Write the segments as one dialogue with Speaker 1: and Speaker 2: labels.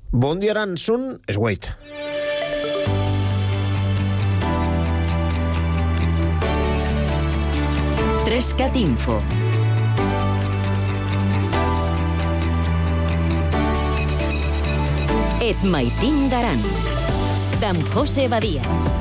Speaker 1: Bon dia, Aransun, és Wait.
Speaker 2: Trescat Info. Et maitin d'Aran, d'en José Badia.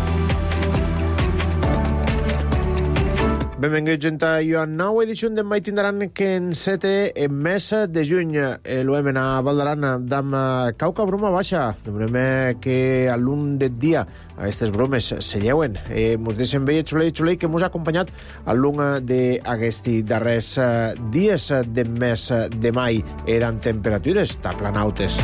Speaker 1: Benvinguts a la nova edició d'en Mai Tindran que encete en mes de juny. L'hem a Val d'Aran d'am cauca broma baixa. Demanem que a l'un del dia aquestes bromes se lleuen. Mos deixen veure xolei que mos ha acompanyat a l'un d'aquests darrers dies del mes de mai. Eren temperatures taplanautes.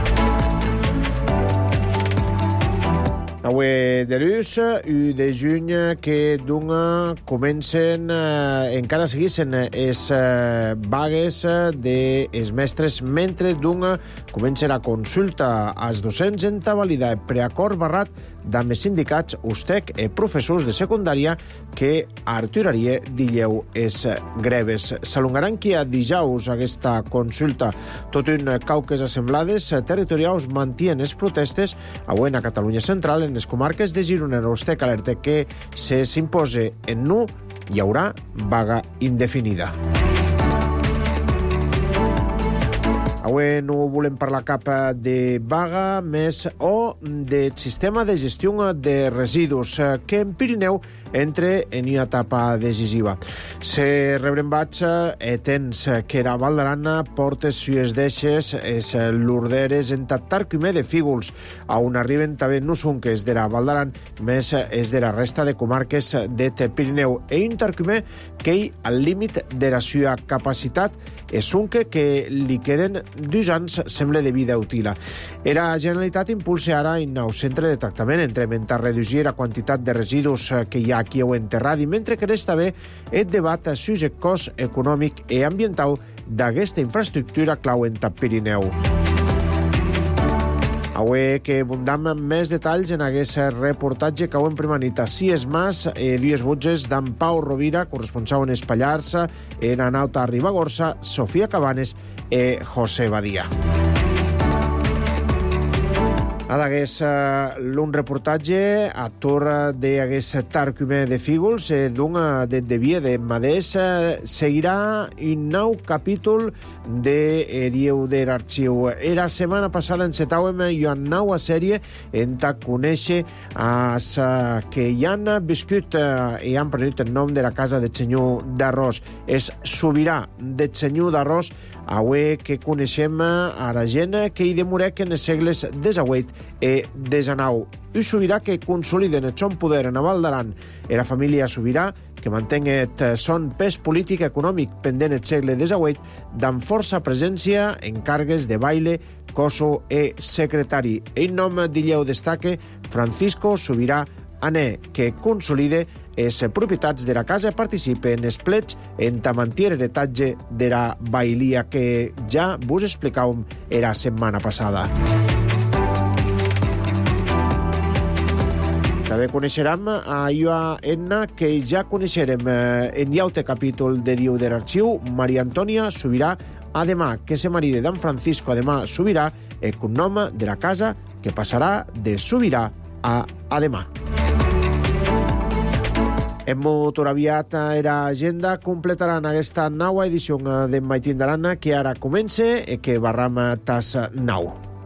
Speaker 1: Avui de luz i de juny que d'un comencen, encara seguissin es vagues dels mestres, mentre d'un comencen a consulta als docents en valida preacord barrat d'amb sindicats, USTEC e professors de secundària que arturaria dilleu es greves. S'alongaran qui a dijous aquesta consulta. Tot un cauques assemblades territorials mantien les protestes avui a Catalunya Central, en les comarques de Girona. USTEC alerta que si s'impose en nu hi haurà vaga indefinida. Avui no volem parlar cap de vaga més o del sistema de gestió de residus que en Pirineu entre en una etapa decisiva. Se rebrem vaig temps que era Val d'Aran portes sues deixes es l'orderes en Tarcume de Fígols, on arriben també nusunques de la Val d'Aran més és de la resta de comarques de Pirineu e un Tarcume que al límit de la seva capacitat és un que li queden 2 anys sembla de vida útil. La Generalitat impulsa ara un nou centre de tractament entre reduir la quantitat de residus que hi ha aquí o enterrat, i mentre que resta bé el debat sobre el cost econòmic i ambiental d'aquesta infraestructura clau en Pirineu. Avui que abundam més detalls en aquest reportatge que en prima nit a Cies Mas, dues butges d'en Pau Rovira, corresponsal en Espallars, en Anauta Ribagorça, Sofia Cabanes i José Badia. Adagués l'un reportatge a torre d'aquest Tarcume de Fígols d'un de via de Madès seguirà un nou capítol de Erieu de l'Arxiu. La setmana passada encetàvem una nova sèrie en ta conèixer que hi han viscut i han prenut el nom de la casa de Senyor d'Arròs. És Sobirà de Senyor d'Arròs, avui que coneixem a la gent que hi demorec en els segles XVIII i XIX. Un Sobirà que consoliden el son poder en Val d'Aran i la família Sobirà que mantenguet son pes polític econòmic pendent el segle XVIII d'amb força presència en càrregues de baile, coso i secretari. En nom d'illeu destaque Francisco Sobirà Ané, que consolide les propietats de la casa, participa en els plets en tamantier heretatge de la bailia que ja vos explicàvem la setmana passada. També coneixerem a Iua Enna, que ja coneixerem en llaute capítol de Riu de l'Arxiu, Maria Antònia Sobirà Ademà, que se maride d'en Francisco Ademà Sobirà, el cognom de la casa que passarà de Sobirà a Ademà. En molt aviat era agenda completaran aquesta nova edició d'en Mai Tindran que ara comença i que barram tas nou.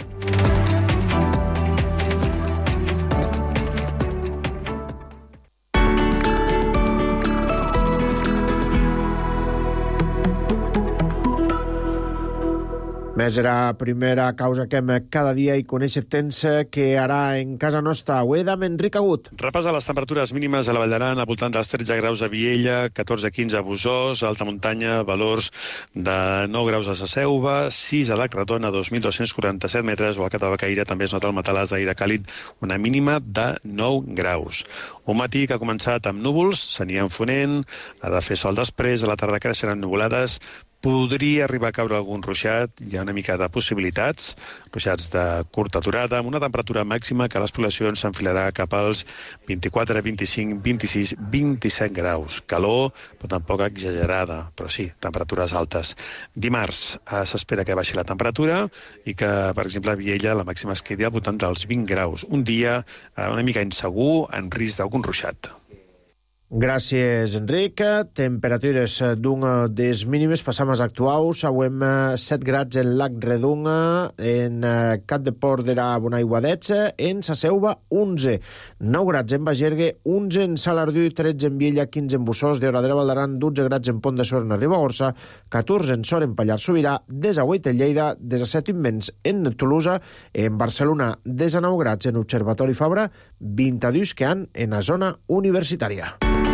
Speaker 1: Més era la primera causa que hem cada dia i conèixer temps que ara en casa nostra. Avui d'en Enric Agut.
Speaker 3: Repàs de les temperatures mínimes a la Vall d'Aran, al voltant dels 13 graus a Viella, 14-15 a Busòs, a Alta Muntanya, valors de 9 graus a Saseuva, 6 a la Cratona, 2.247 metres, o al Catabacaire també es nota el matalàs d'aire càlid, una mínima de 9 graus. Un matí que ha començat amb núvols, s'anirà enfonent, ha de fer sol després, a la tarda creixeran nuvolades, Podria arribar a caure algun ruixat, hi ha una mica de possibilitats, ruixats de curta durada, amb una temperatura màxima que a les poblacions s'enfilarà cap als 24, 25, 26, 27 graus. Calor, però tampoc exagerada, però sí, temperatures altes. Dimarts s'espera que baixi la temperatura i que, per exemple, a Viella la màxima es quedi al voltant dels 20 graus. Un dia una mica insegur, en risc d'algun ruixat.
Speaker 1: Gràcies, Enric. Temperatures d'un des mínimes passam als actuals. Auem 7 grads en Lac Redunga, en Cap de Port d'era Bonaiguadets, en Sa Selva 11, 9 grads en Bagergue, 11 en Salardú, 13 en Viella, 15 en Bussós, de Oradera Valdaran, 12 grads en Pont de Sort en Ribagorça, 14 en Sort en Pallars Sobirà, 18 en Lleida, 17 immens en Tolosa, en Barcelona 19 grads en Observatori Fabra, 22 que han en la zona universitària.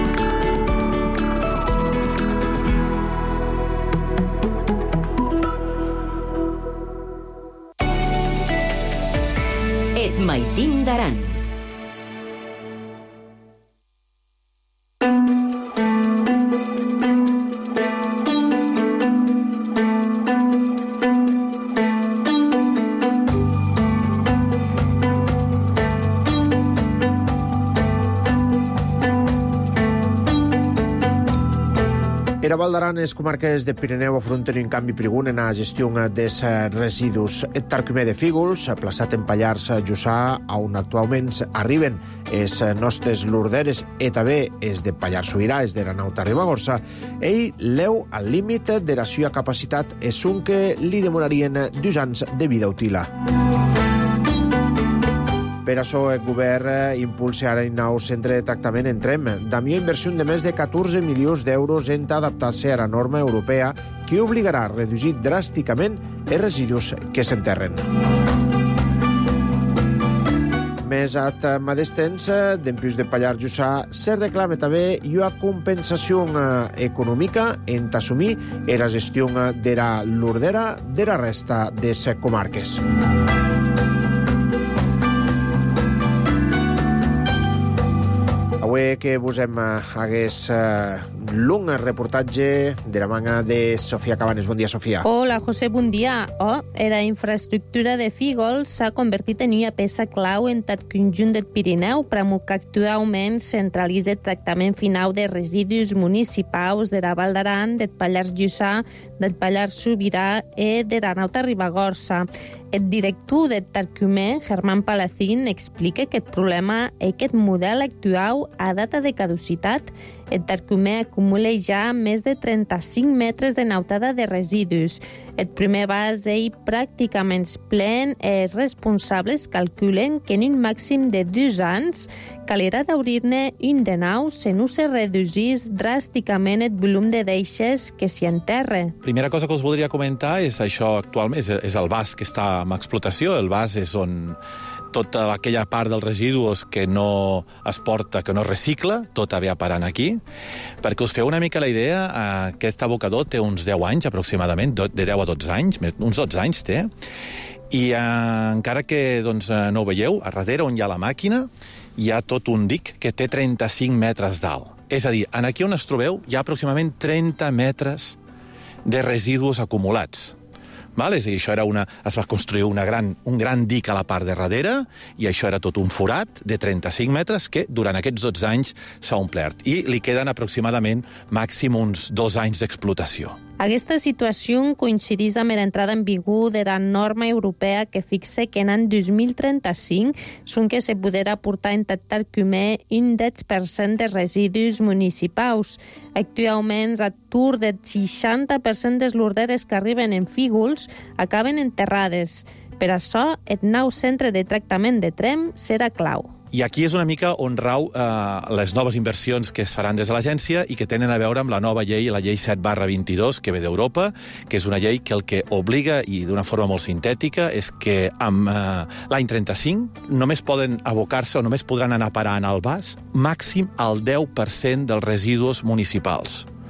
Speaker 2: Et Maitín d'Aran.
Speaker 1: Era Val d'Aran, les comarques de Pirineu afronten un canvi prigun en la gestió dels residus. El Tarcumer de Fígols, plaçat en Pallars Jussà, on actualment arriben els nostres lurderes i també els de Pallars Sobirà, els de la Nauta Ribagorça, ell leu al límit de la seva capacitat és un que li demorarien 2 anys de vida útil. Per això el govern impulsa ara un nou centre de tractament en Trem. D'amia inversió de més de 14 milions d'euros en adaptar-se a la norma europea que obligarà a reduir dràsticament els residus que s'enterren. Més a mateix temps, d'empius de Pallars Jussà, se reclama també una compensació econòmica en assumir la gestió de la lurdera de la resta de les comarques. Avui que vos hagués long reportatge de la manga de Sofia Cabanes. Bon dia, Sofia.
Speaker 4: Hola, José, bon dia. La infraestructura de Fígols s'ha convertit en una peça clau en tot conjunt del Pirineu, per que actualment centralitza el tractament final de residus municipals de la Val d'Aran, del Pallars Jussà, del Pallars Sobirà i de la Nauta Ribagorça. El director del Tarcumer, Germán Palacín, explica que el problema és que el model actual a data de caducitat. El Tarcumer acumula ja més de 35 metres de nautada de residus. El primer vas ell pràcticament plen i els responsables calculen que en un màxim de 2 anys calirà d'obrir-ne un de nou si no se reduís dràsticament el volum de deixes que s'hi enterra.
Speaker 5: Primera cosa que us voldria comentar és això actualment, és el vas que està en explotació. El vas és on tota aquella part dels residus que no es porta, que no es recicla, tot ve parant aquí. Perquè us feu una mica la idea, aquest abocador té uns 10 anys aproximadament, de 10 a 12 anys, uns 12 anys té, i encara que no ho veieu, a darrere on hi ha la màquina hi ha tot un dic que té 35 metres d'alt. És a dir, aquí on es trobeu hi ha aproximadament 30 metres de residus acumulats. És a dir, això es va construir un gran dic a la part de darrere i això era tot un forat de 35 metres que durant aquests 12 anys s'ha omplert i li queden aproximadament màxim uns 2 anys d'explotació.
Speaker 4: Aquesta situació coincideix amb l'entrada en vigor de la norma europea que fixa que en l'any 2035 són que se podrà portar en Tarcumer un 10% de residus municipals. Actualment, a tour del 60% de les lurderes que arriben en Fígols acaben enterrades. Per això, el nou centre de tractament de Trem serà clau.
Speaker 5: I aquí és una mica on rau les noves inversions que es faran des de l'agència i que tenen a veure amb la nova llei, la llei 7/22, que ve d'Europa, que és una llei que el que obliga, i d'una forma molt sintètica, és que amb l'any 35 només poden abocar-se o només podran anar a parar en el vas màxim al 10% dels residus municipals.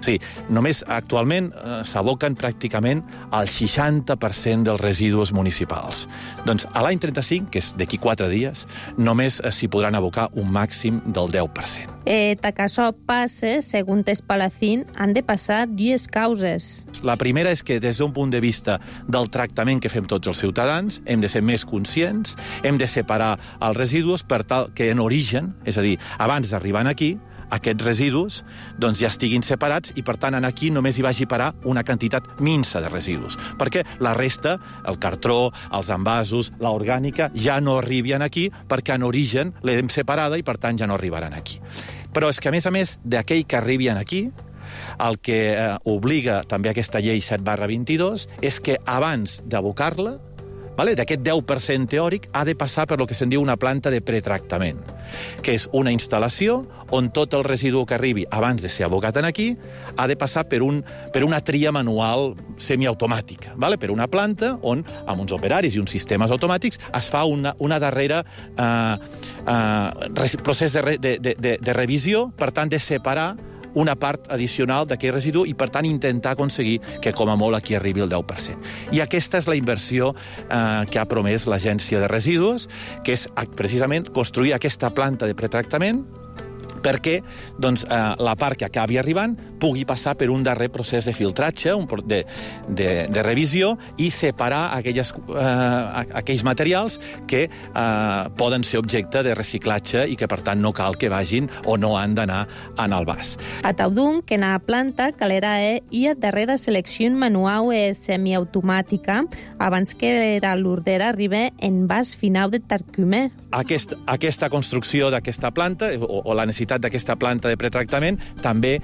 Speaker 5: Sí, només actualment s'aboquen pràcticament al 60% dels residus municipals. Doncs a l'any 35, que és d'aquí 4 dies, només s'hi podran abocar un màxim del 10%.
Speaker 4: Que això passe, segons Espalacín, han de passar 2 causes.
Speaker 5: La primera és que, des d'un punt de vista del tractament que fem tots els ciutadans, hem de ser més conscients, hem de separar els residus per tal que en origen, és a dir, abans d'arribar aquí, aquests residus doncs, ja estiguin separats i, per tant, aquí només hi vagi parar una quantitat minsa de residus, perquè la resta, el cartró, els envasos, l'orgànica, ja no arriben aquí perquè en origen l'hem separada i, per tant, ja no arribaran aquí. Però és que, a més, d'aquell que arriben aquí, el que obliga també aquesta llei 7/22 és que abans d'abocar-la, d'aquest 10% teòric, ha de passar per lo que se'n diu una planta de pretractament, que és una instal·lació on tot el residu que arribi abans de ser abocat aquí ha de passar per una tria manual semiautomàtica, per una planta on, amb uns operaris i uns sistemes automàtics, es fa una darrera procés de revisió, per tant, de separar una part addicional d'aquell residu i, per tant, intentar aconseguir que, com a molt, aquí arribi el 10%. I aquesta és la inversió que ha promès l'Agència de Residus, que és precisament construir aquesta planta de pretractament perquè la part que acabi arribant pugui passar per un darrer procés de filtratge, de revisió, i separar aquells materials que poden ser objecte de reciclatge i que, per tant, no cal que vagin o no han d'anar en el vas.
Speaker 4: Ataudun que na planta calera i a darrera selecció manual semiautomàtica abans que la lurdera arribi en vas final de tarcumer.
Speaker 5: Aquesta construcció d'aquesta planta o la necessitat d'aquesta planta de pretractament també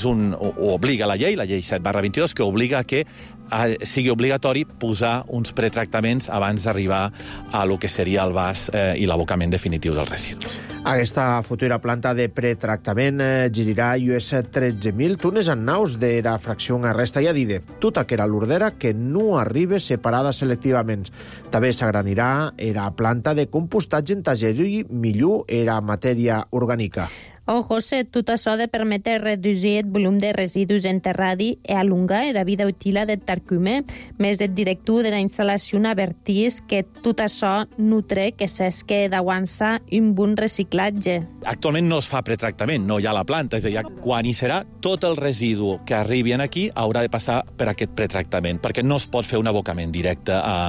Speaker 5: ho obliga la llei 7/22, que obliga que sigui obligatori posar uns pretractaments abans d'arribar a lo que seria el vas i l'abocament definitiu dels residus.
Speaker 1: Aquesta futura planta de pretractament girirà US 13.000 tones en naus de la fracció resta i adide. Tota que era l'ordera que no arriba separada selectivament. També s'agranirà la planta de compostatge en tagerí millor era matèria orgànica.
Speaker 4: José, tot això de permetre reduir el volum de residus enterradi i alongar la vida útil del tarcumer. Més el director de la instal·lació avertís que tot això no trec que s'esque d'aguançar un bon reciclatge.
Speaker 5: Actualment no es fa pretractament, no hi ha la planta, és a dir, quan hi serà, tot el residu que arribi aquí haurà de passar per aquest pretractament, perquè no es pot fer un abocament directe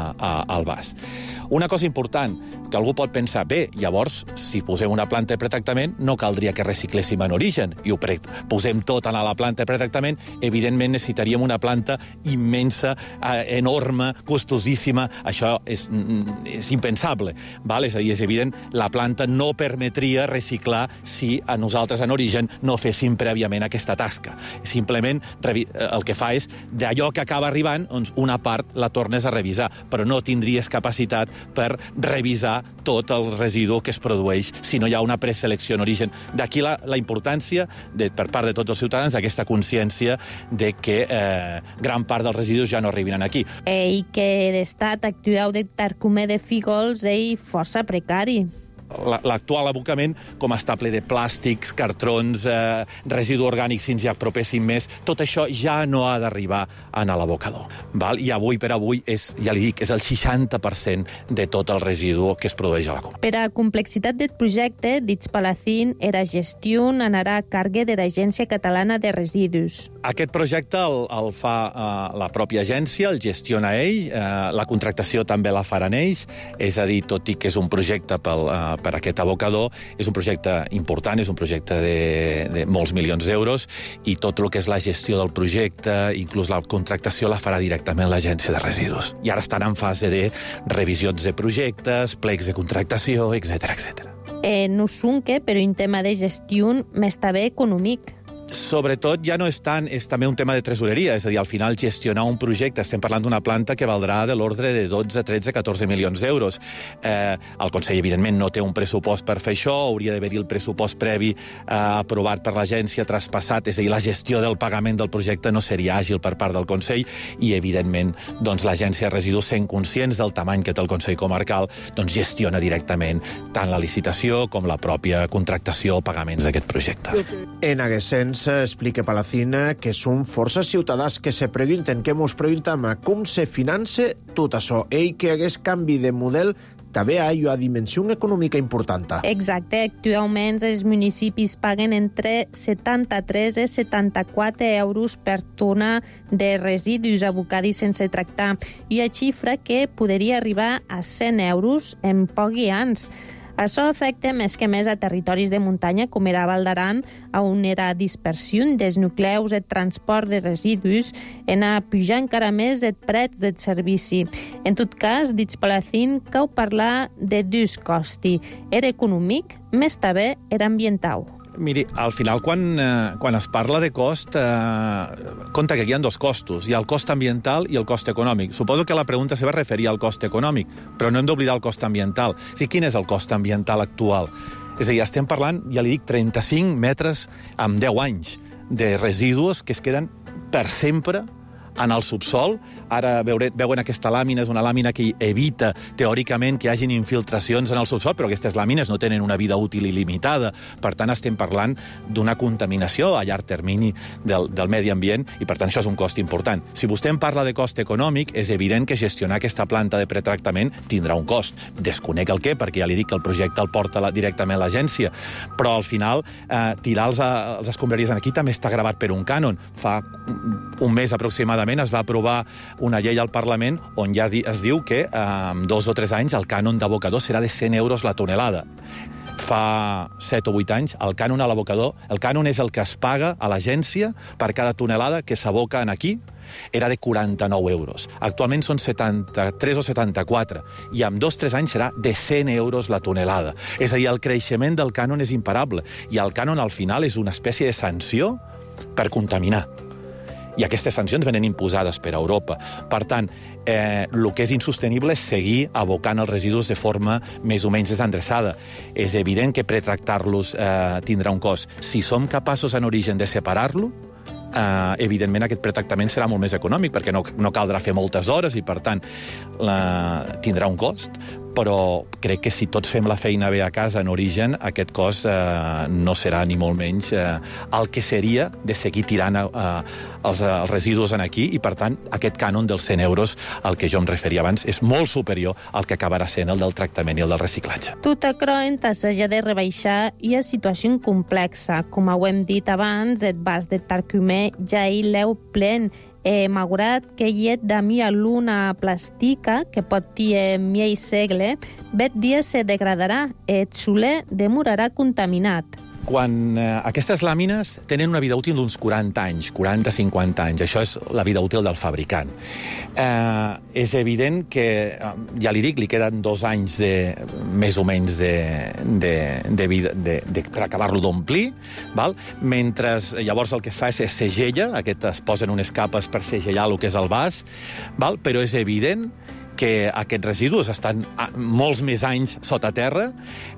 Speaker 5: al vas. Una cosa important, que algú pot pensar, bé, llavors, si posem una planta de pretractament, no caldria que recicléssim en origen, i ho posem tot a la planta de pretractament, evidentment necessitaríem una planta immensa, enorme, costosíssima, això és impensable, és a dir, és evident, la planta no permetria reciclar si a nosaltres en origen no féssim prèviament aquesta tasca. Simplement el que fa és, d'allò que acaba arribant, una part la tornes a revisar, però no tindries capacitat per revisar tot el residu que es produeix si no hi ha una preselecció en origen. D'aquí la importància, per part de tots els ciutadans, d'aquesta consciència de que gran part dels residus ja no arriben aquí.
Speaker 4: I que l'estat actual de tarcumer de Fígols és força precari.
Speaker 5: L'actual abocament, com està ple de plàstics, cartrons, residus orgànics, si ens hi apropéssim més, tot això ja no ha d'arribar a l'abocador. I avui per avui, ja li dic, és el 60% de tot el residu que es produeix a la comarca.
Speaker 4: Per a complexitat del projecte, dits Palacín, la gestió anarà a càrrec de l'Agència Catalana de Residus.
Speaker 5: Aquest projecte el fa la pròpia agència, el gestiona ell, la contractació també la faran ells, és a dir, tot i que és un projecte per aquest abocador, és un projecte important, és un projecte de molts milions d'euros, i tot el que és la gestió del projecte, inclús la contractació, la farà directament l'Agència de Residus. I ara estan en fase de revisions de projectes, plecs de contractació, etc.
Speaker 4: No sonque, però un tema de gestió més també econòmic.
Speaker 5: Sobretot ja no és tant, és també un tema de tresoreria, és a dir, al final gestionar un projecte, estem parlant d'una planta que valdrà de l'ordre de 12, 13, 14 milions d'euros. El Consell, evidentment, no té un pressupost per fer això, hauria d'haver-hi el pressupost previ aprovat per l'agència, traspassat, és a dir, la gestió del pagament del projecte no seria àgil per part del Consell i, evidentment, l'Agència de Residus, sent conscients del tamany que té el Consell Comarcal, gestiona directament tant la licitació com la pròpia contractació o pagaments d'aquest projecte.
Speaker 1: En aquest sens, abans explica Palacín que són força ciutadans que se pregunten, que mos preguntam com se finança tot això, que hagués canvi de model també hi ha una dimensió econòmica important.
Speaker 4: Exacte. Actualment els municipis paguen entre 73 i 74 euros per tona de residus abocadis sense tractar, i una xifra que podria arribar a 100 euros en pocs anys. Això afecta més que més a territoris de muntanya, com era Val d'Aran, on era dispersió dels nucleus de transport de residus, en a pujar encara més el preu del servici. En tot cas, dic Palacín, cal parlar de dos costos. Era econòmic, més també era ambiental.
Speaker 5: Miri, al final, quan es parla de cost, compte que hi ha dos costos. Hi ha el cost ambiental i el cost econòmic. Suposo que la pregunta se va referir al cost econòmic, però no hem d'oblidar el cost ambiental. Sí, quin és el cost ambiental actual? És a dir, estem parlant, ja li dic, 35 metres amb 10 anys de residus que es queden per sempre en el subsol. Ara veuen aquesta làmina, és una làmina que evita, teòricament, que hi hagin infiltracions en el subsol, però aquestes làmines no tenen una vida útil il·limitada. Per tant, estem parlant d'una contaminació a llarg termini del medi ambient, i per tant això és un cost important. Si vostè em parla de cost econòmic, és evident que gestionar aquesta planta de pretractament tindrà un cost. Desconec el què, perquè ja li dic que el projecte el porta directament l'agència, però al final tirar els escombraries aquí també està gravat per un cànon. Fa un mes aproximadament es va aprovar una llei al Parlament on ja es diu que en 2 o 3 anys el cànon d'abocador serà de 100 euros la tonelada. Fa 7 o 8 anys el cànon a l'abocador, el cànon és el que es paga a l'agència per cada tonelada que s'aboca aquí, era de 49 euros. Actualment són 73 o 74, i en 2 o 3 anys serà de 100 euros la tonelada. És a dir, el creixement del cànon és imparable, i el cànon al final és una espècie de sanció per contaminar. I aquestes sancions venen imposades per Europa. Per tant, el que és insostenible és seguir abocant els residus de forma més o menys desendreçada. És evident que pretractar-los tindrà un cost. Si som capaços en origen de separar-lo, evidentment aquest pretractament serà molt més econòmic, perquè no caldrà fer moltes hores i, per tant, tindrà un cost, però crec que si tots fem la feina bé a casa en origen, aquest cost no serà ni molt menys el que seria de seguir tirant els residus aquí, i per tant aquest cànon dels 100 euros al que jo em referia abans és molt superior al que acabarà sent el del tractament i el del reciclatge.
Speaker 4: Tot això s'ha de rebaixar i és situació complexa. Com ho hem dit abans, el vas de Tarcumé ja hi l'heu plen. Malgrat que hi ha de mi a l'una plàstica, que pot dir mi segle, bet dia se degradarà, el soler demorarà contaminat.
Speaker 5: Quan aquestes làmines tenen una vida útil d'uns 40 anys, 40-50 anys, això és la vida útil del fabricant. És evident que, ja li dic, li queden 2 anys més o menys de vida per acabar-lo d'omplir, mentre llavors el que es fa és segella, es posen unes capes per segellar el que és el vas, però és evident que aquests residus estan molts més anys sota terra,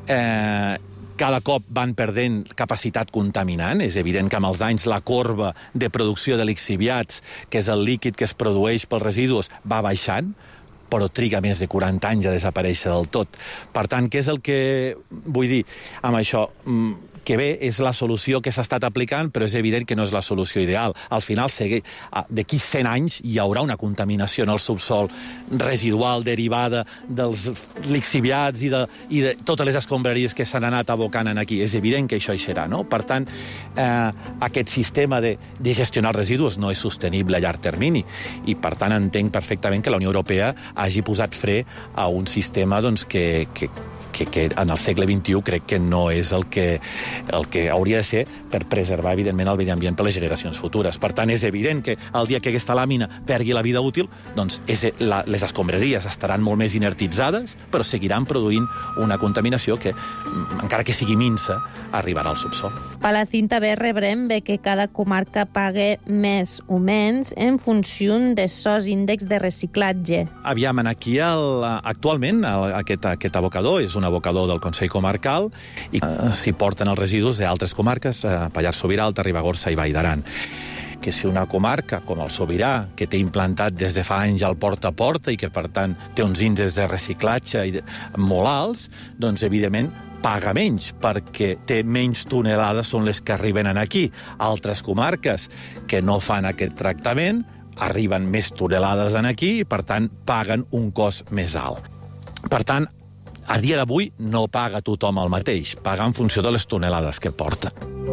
Speaker 5: cada cop van perdent capacitat contaminant. És evident que amb els anys la corba de producció de lixiviats, que és el líquid que es produeix pels residus, va baixant, però triga més de 40 anys a desaparèixer del tot. Per tant, què és el que vull dir amb això? Que bé, és la solució que s'ha estat aplicant, però és evident que no és la solució ideal. Al final, d'aquí 100 anys hi haurà una contaminació en el subsol residual derivada dels lixiviats i de totes les escombraries que s'han anat abocant aquí. És evident que això hi serà, no? Per tant, aquest sistema de gestionar els residus no és sostenible a llarg termini, i per tant entenc perfectament que la Unió Europea hagi posat fre a un sistema que en el segle XXI crec que no és el que hauria de ser per preservar, evidentment, el medi ambient per les generacions futures. Per tant, és evident que el dia que aquesta làmina perdi la vida útil, doncs les escombraries estaran molt més inertitzades, però seguiran produint una contaminació que, encara que sigui minsa, arribarà al subsol.
Speaker 4: Palacín també rebrem que cada comarca pague més o menys en funció de sos índexs de reciclatge.
Speaker 5: Aviam, aquí actualment aquest abocador és un abocador del Consell Comarcal i s'hi porten els residus d'altres comarques, Pallars Sobirà, Alta Ribagorça i Vall d'Aran. que si una comarca com el Sobirà, que té implantat des de fa anys el porta a porta i que, per tant, té uns índexs de reciclatge molt alts, doncs, evidentment, paga menys, perquè té menys tonelades són les que arriben aquí. Altres comarques que no fan aquest tractament arriben més tonelades aquí i, per tant, paguen un cost més alt. Per tant, a dia d'avui no paga tothom el mateix, paga en funció de les tonelades que porta.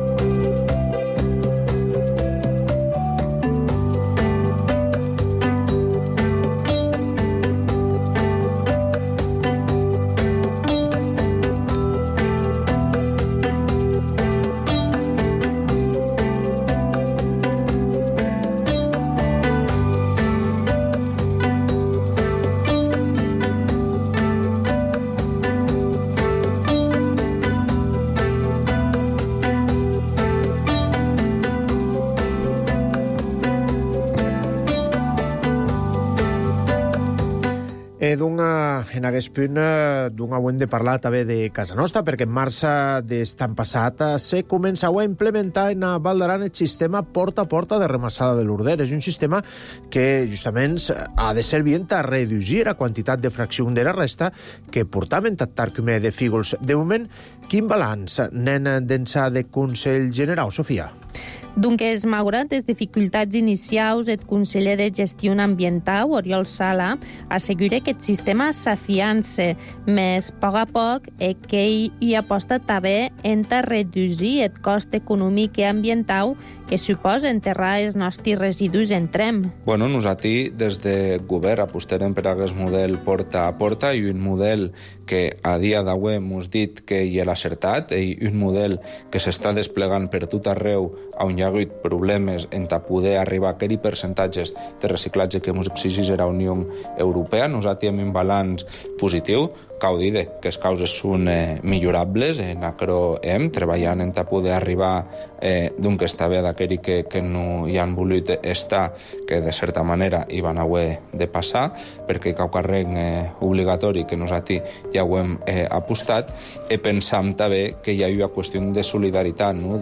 Speaker 1: En aquest punt ho hem de parlar també de casa nostra, perquè en març d'estan passat se començava a implementar en Val d'Aran el sistema porta a porta de remassada de l'Urder. És un sistema que justament ha de servir a reduir la quantitat de fracció de la resta que portaven Tarcumer de Fígols. De moment, quin balanç n'hen d'ençà de Consell General, Sofia?
Speaker 4: Dunque es malgrat les dificultats inicials, el conseller de Gestió Ambiental, Oriol Sala, assegura que el sistema s'afiança, més a poc que ell hi aposta també en reduir el cost econòmic i ambiental que suposa enterrar els nostres residus en trem.
Speaker 6: Bueno, nosaltres des de govern apostarem per aquest model porta a porta i un model que a dia d'avui hem dit que hi ha l'acertat i un model que s'està desplegant per tot arreu on hi ha hagut problemes en poder arribar a aquells percentatges de reciclatge que ens exigeix la Unió Europea. Nosaltres hem un balanç positiu, cal dir que les causes són millorables, en acro hem treballant en poder arribar d'un que està bé d'aquells que no hi han volut estar, que de certa manera hi van haver de passar, perquè cau càrrec obligatori que nosaltres ja ho hem apostat, i pensam també que hi ha una qüestió de solidaritat, no?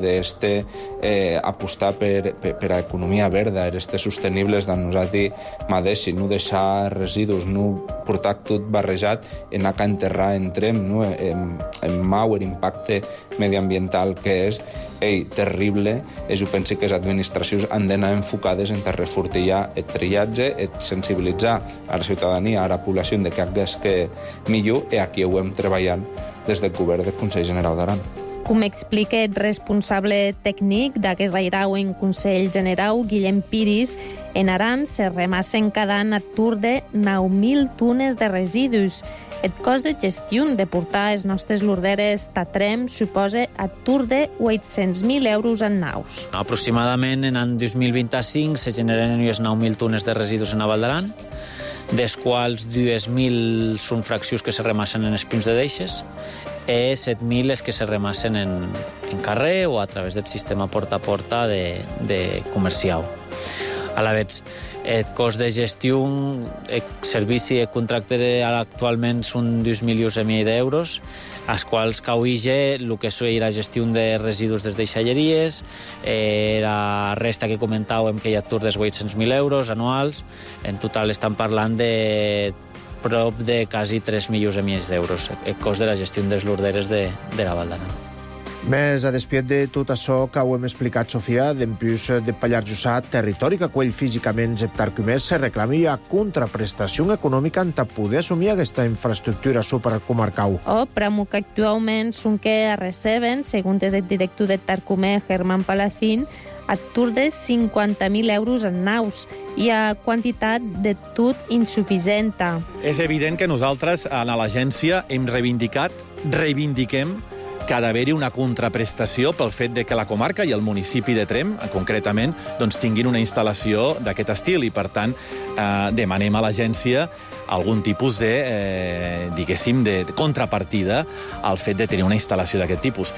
Speaker 6: Apostar per a l'economia verda, estes sostenibles de nosaltres mateixos, no deixar residus, no portar tot barrejat en anar a enterrar en trem, no? En mau l'impacte mediambiental que és terrible. Jo penso que les administracions han d'anar enfocades en refortillar el trillatge, sensibilitzar a la ciutadania, a la població de que hagués que millor, i aquí ho hem treballant des del govern del Consell General d'Aran.
Speaker 4: Com explica el responsable tècnic d'aquest airau en Consell General, Guillem Piris, en Aran se remassen cada any a tour de 9.000 tones de residus. El cost de gestió de portar les nostres lurderes a trem suposa a tour de 800.000 euros en naus.
Speaker 7: Aproximadament en l'any 2025 se generen unes 9.000 tones de residus en la Val d'Aran, des quals 2.000 són fraccions que se remassen en els punts de deixes i 7.000 les que se remassen en carrer o a través del sistema porta a porta de comercial. A la vegada, el cost de gestió, el servici i el contracte actualment són 2.500.000 d'euros, als quals cauige el que és la gestió de residus des deixalleries, la resta que comentàvem que hi ha tour dels 800.000 euros anuals. En total estan parlant de prop de quasi 3.000.000 d'euros el cost de la gestió dels lurderes de la Val d'Aran.
Speaker 1: Més a despiet de tot això que ho hem explicat, Sofia, d'en plus de Pallar Jussà, territori que quell físicament Tarcumer se reclami a contraprestació econòmica en poder assumir aquesta infraestructura supercomarcau.
Speaker 4: Pramo que actualment són que receben, segons el director de Tarcumer, Germán Palacín, a tour de 50.000 euros en naus i a quantitat de tot insuficient.
Speaker 5: És evident que nosaltres, a l'agència, reivindiquem que ha d'haver-hi una contraprestació pel fet de que la comarca i el municipi de Trem, concretament, doncs, tinguin una instal·lació d'aquest estil i, per tant, demanem a l'agència algun tipus de contrapartida al fet de tenir una instal·lació d'aquest tipus.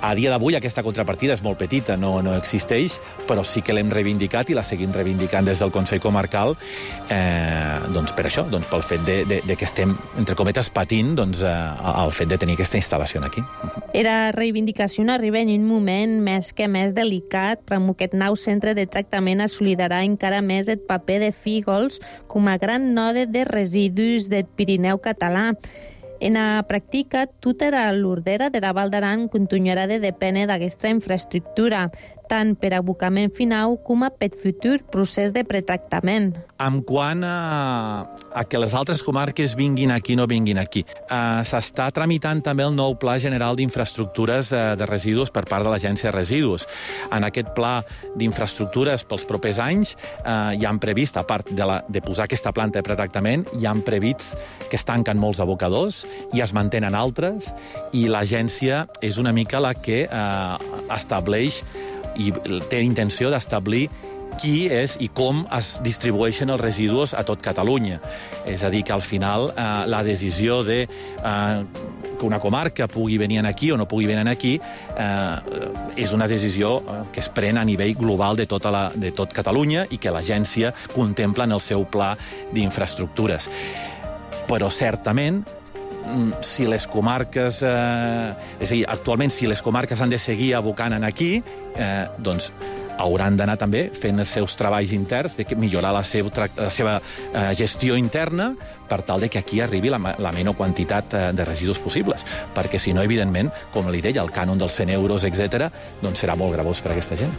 Speaker 5: A dia d'avui aquesta contrapartida és molt petita, no existeix, però sí que l'hem reivindicat i la seguim reivindicant des del Consell Comarcal, doncs per això, doncs pel fet de que estem, entre cometes, patint el fet de tenir aquesta instal·lació aquí.
Speaker 4: Era reivindicació arriba en un moment més que més delicat, però amb aquest nou centre de tractament assolidarà encara més el paper de Fígols com a gran node de residus del Pirineu català. En la pràctica, tota la l'ordera de la Val d'Aran continuarà de depènyer d'aquesta infraestructura, tant per abocament final com per futur procés de pretractament.
Speaker 5: En quant a que les altres comarques vinguin aquí, no vinguin aquí, s'està tramitant també el nou Pla General d'Infraestructures de Residus per part de l'Agència de Residus. En aquest pla d'infraestructures pels propers anys hi han previst, a part de posar aquesta planta de pretractament, hi han previst que es tanquen molts abocadors i es mantenen altres, i l'agència és una mica la que estableix i té intenció d'establir qui és i com es distribueixen els residus a tot Catalunya. És a dir, que al final la decisió de que una comarca pugui venir aquí o no pugui venir aquí és una decisió que es pren a nivell global de tot Catalunya i que l'agència contempla en el seu pla d'infraestructures. Però certament, si les comarques... és a dir, actualment, si les comarques han de seguir abocant aquí, doncs hauran d'anar també fent els seus treballs interns, de millorar la seva gestió interna per tal de que aquí arribi la menor quantitat de residus possibles. Perquè, si no, evidentment, com li deia, el cànon dels 100 euros, etc., doncs serà molt gravós per a aquesta gent.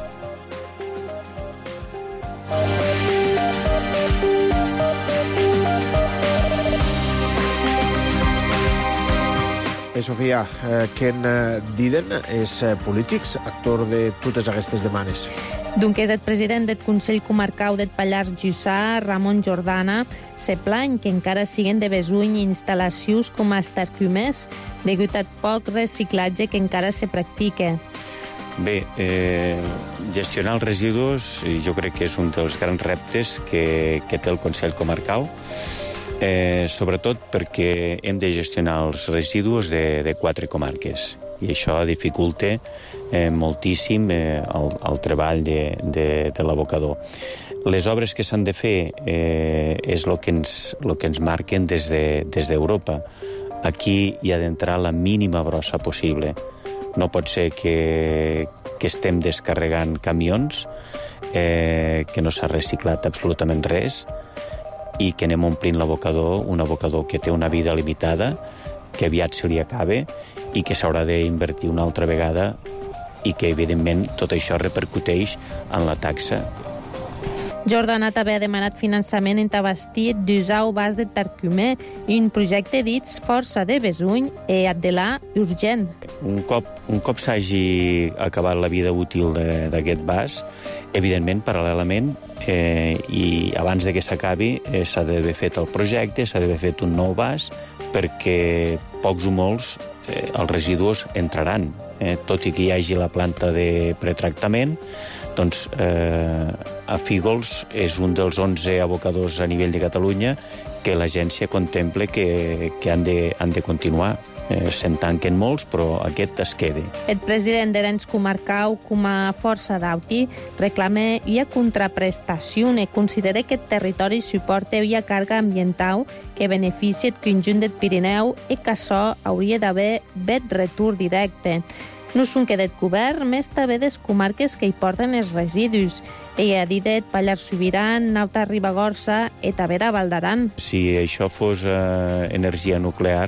Speaker 1: Sofia, Ken Diden és polític, actor de totes aquestes demandes.
Speaker 4: Donc és el president del Consell Comarcal del Pallars Jussà, Ramon Jordana, se plany que encara siguen de besuny instal·lacions com a estarcumers, degut al poc reciclatge que encara se practica.
Speaker 8: Bé, gestionar els residus jo crec que és un dels grans reptes que té el Consell Comarcal, sobretot perquè hem de gestionar els residus de 4 comarques i això dificulta moltíssim el treball de l'abocador. Les obres que s'han de fer és el que ens marquen des d'Europa. Aquí hi ha d'entrar la mínima brossa possible. No pot ser que estem descarregant camions, que no s'ha reciclat absolutament res, i que anem omplint l'abocador, un abocador que té una vida limitada, que aviat se li acaba i que s'haurà d'invertir una altra vegada i que, evidentment, tot això repercuteix en la taxa.
Speaker 4: Jordana també ha demanat finançament en Tabastit d'usar vas de Tarcumer i un projecte dits força de besuny i addelar urgent.
Speaker 8: Un cop s'hagi acabat la vida útil d'aquest vas, evidentment, paral·lelament, i abans de que s'acabi, s'ha d'haver fet el projecte, s'ha d'haver fet un nou vas, perquè pocs o molts els residus entraran. Tot i que hi hagi la planta de pretractament, doncs a Fígols és un dels 11 abocadors a nivell de Catalunya que l'agència contempla que han de continuar. Se'n tanquen molts, però aquest es queda.
Speaker 4: El president de l'ens comarcal, com a força d'auti, reclama una contraprestació i considera que el territori suporta una càrrega ambiental que beneficia el conjunt del Pirineu i que això hauria d'haver vet retur directe. No són que del govern, més també des comarques que hi porten els residus. Ella ha dit Pallars Sobirà, Nauta Ribagorça i també a Val d'Aran.
Speaker 8: Si això fos energia nuclear,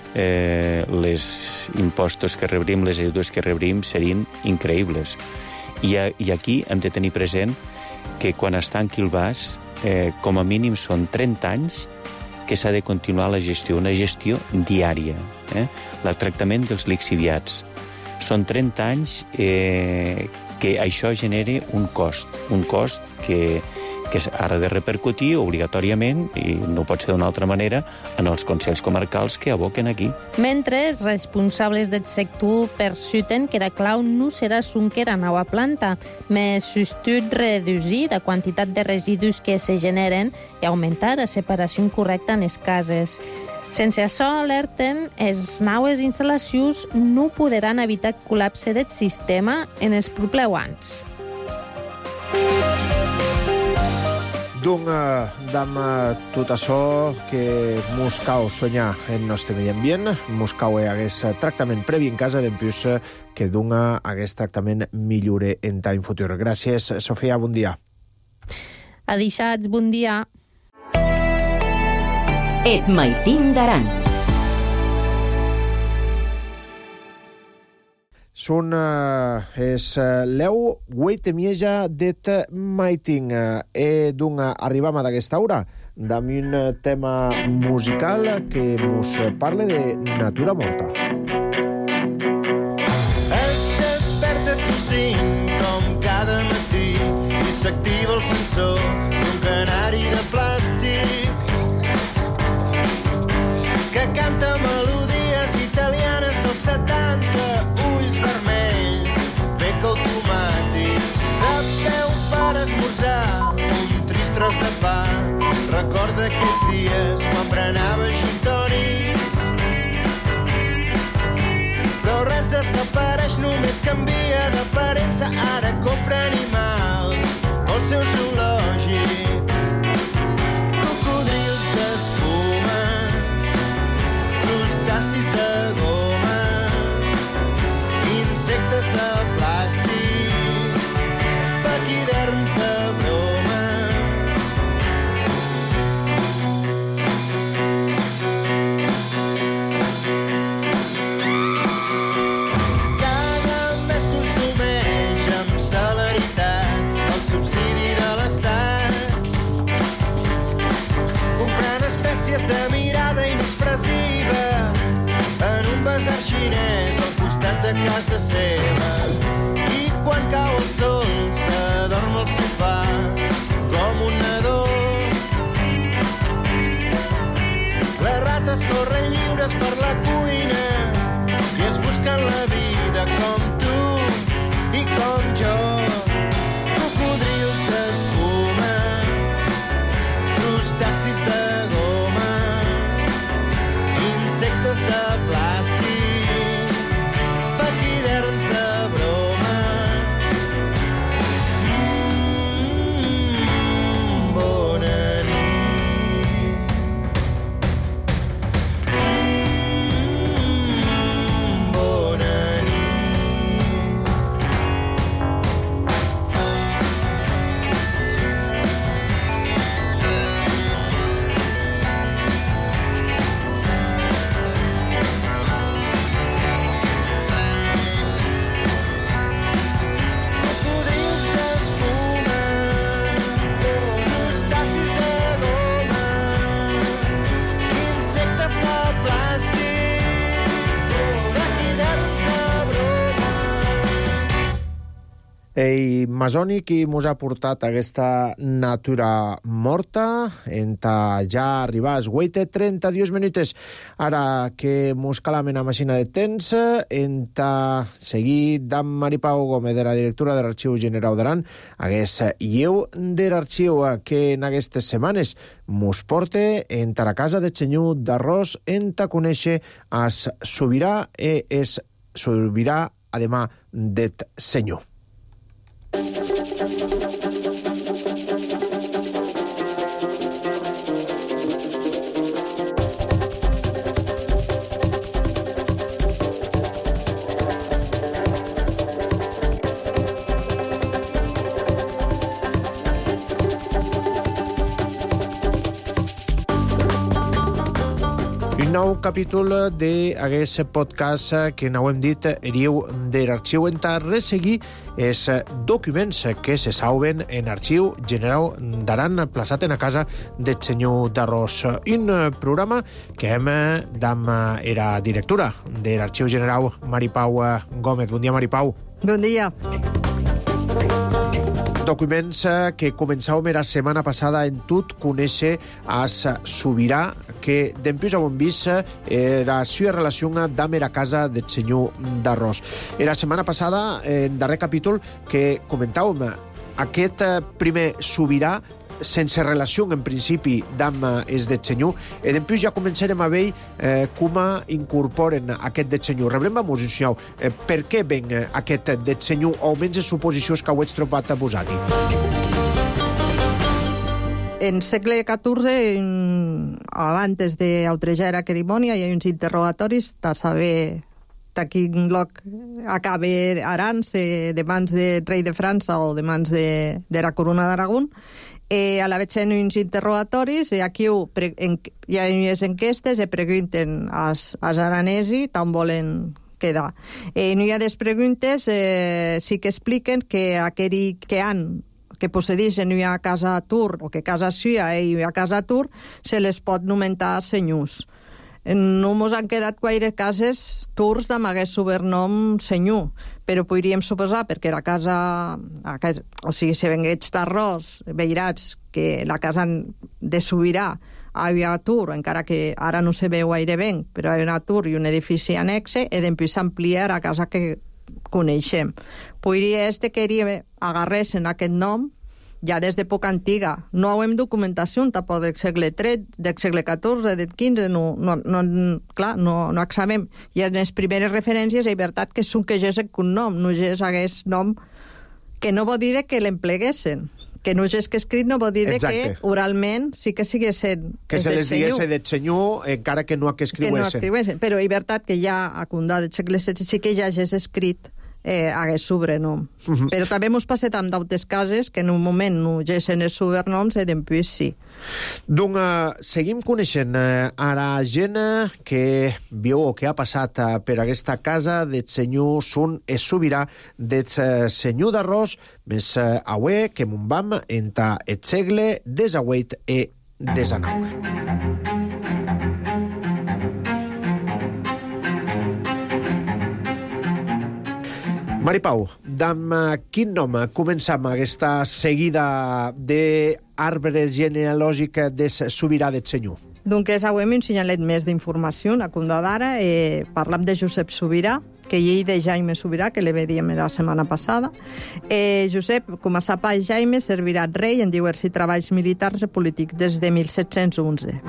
Speaker 8: les impostos que rebrim, les ajudes que rebrim serien increïbles. I aquí hem de tenir present que quan es tanqui el vas, com a mínim són 30 anys que s'ha de continuar la gestió, una gestió diària. El tractament dels lixiviats. Són 30 anys que això genera un cost que ha de repercutir obligatòriament, i no pot ser d'una altra manera, en els consells comarcals que aboquen aquí.
Speaker 4: Mentre els responsables del sector persuten que la clau no serà sonque la nova planta, més sostut reduir la quantitat de residus que se generen i augmentar la separació correcta en les cases. Sense això, alerten, les noves instal·lacions no podran evitar col·lapse del sistema en els propers anys.
Speaker 1: Doncs, dam tot això que mos cau soñar en nostre medi ambient, mos cau hagués tractament previ en casa d'empús que dunga hagués tractament millore en temps futur. Gràcies, Sofia, bon dia.
Speaker 4: Adixats, bon dia.
Speaker 2: Et maitin d'Aran.
Speaker 1: Són l'eu gueite mieja det maiting. Doncs arribam a d'aquesta hora amb un tema musical que mos parla de natura morta.
Speaker 9: Es desperta tossint com cada matí i s'activa el sensor d'un canari de plàstic que canta melodies italianes dels 70, ulls vermells, bec automàtic. De peu per esmorzar, un trist tros de pa. Recorda aquells dies quan prenava gin tònics. Però res desapareix, només canvia d'aparença. Ara compra animals pel seu zoològic. Cocodrils d'espuma, crustacis de goma, insectes de plàstic, paquiderms de broma. Cada mes consumeix amb celeritat el subsidi de l'Estat, comprant espècies de mirada inexpressiva en un basar xinès al costat de casa seva. I quan cau el sol s'adorm al sofà com un nadó. Les rates corren lliures per la cuina i es busquen la vida com tu i com jo. Cocodrils d'espuma, crustacis de goma, insectes de plàstic, paquiderms de broma. Bona nit. Bona nit. Cocodrils d'espuma, crustacis de goma, insectes de plàstic, paquiderms de broma.
Speaker 1: Ei Masònic i mos ha portat aquesta natura morta enta ja arribar als 8:32 minuts. Ara que mos calam en la màquina de temps, enta seguir d'en Maripau Gómez, de la directora de l'Arxiu General d'Aran, hagués lleu de l'arxiu que en aquestes setmanes mos porte enta la casa de senyor d'Arròs enta conèixer es sobirà e es sobirà ademà det senyor. Un nou capítol d'aquest podcast que n'ho hem dit heriu de l'Arxiu enta resseguir els documents que se sauven en l'Arxiu General d'Aran plaçat en la casa del senyor d'Arròs. Un programa que hem d'amb era directora de l'Arxiu General, Maripau Gómez. Bon dia, Maripau.
Speaker 10: Bon dia.
Speaker 1: Documents que començàvem la setmana passada en tot conèixer as sobirà que d'empús avon vist era sua relació amb la casa del senyor d'Arròs. La setmana passada, en darrer capítol, que comentàvem aquest primer sobirà sense relació, en principi, amb el de senyor, i després ja començarem a veure com incorporen aquest de senyor. Rebrem-vos, siau, per què ven aquest de senyor, o almenys les suposicions que ho ets trobat a posar-hi?
Speaker 10: En segle XIV, abans d'autrejar la cerimònia, hi ha uns interrogatoris de saber de quin lloc acaba Aran, de mans del rei de França o de mans de la corona d'Aragó. A la vegada hi ha uns interrogatoris, aquí hi ha unes enquestes i pregunten als aranesi on volen quedar. No hi ha des preguntes, sí que expliquen que aquell que possedeixen una casa a Tur o que casa suya i una casa a Tur se les pot nomentar senyors. No mos han quedat gaire cases Turs d'amaguer sobrenom senyor, però podríem suposar, perquè la casa, o sigui, si venguets d'arròs, veirats que la casa de Sobirà havia Tur, encara que ara no se veu gaire bé, però hi ha una Tur i un edifici annexe, i després s'amplia la casa que coneixem. Podria que agarressin aquest nom ja des d'època antiga. No hi ha documentació tampoc del segle XIII, del segle XIV, del XV, no sabem. I en les primeres referències és veritat que són que ja és el cognom, no ja és nom que no vol dir que l'empleguessin. Que no és que escrit no vol dir que oralment sí que siguessin
Speaker 1: que se les digués de senyor encara que no que escriuessin.
Speaker 10: Però és veritat que ja a Condà del segle XVI sí que ja és escrit hagués sobrenom. Però també mos passat amb d'altres cases que en un moment no gessen els sobrenoms i després sí.
Speaker 1: Doncs seguim coneixent ara gent que viu o que ha passat per aquesta casa del senyor Sun es Sobirà, del senyor d'Arròs, més aué que mon vam entà el segle XVIII i XIX. Mari Pau, amb quin nom començam aquesta seguida d'arbre genealògic de Sobirà del Senyor?
Speaker 10: Doncs avui m'he ensenyalat més d'informació a Condà d'Ara. Parlam de Josep Sobirà, que ell de Jaime Sobirà, que li veiem la setmana passada. Josep, com a sap, Jaime servirà rei en diversos treballs militars i polítics des de 1711.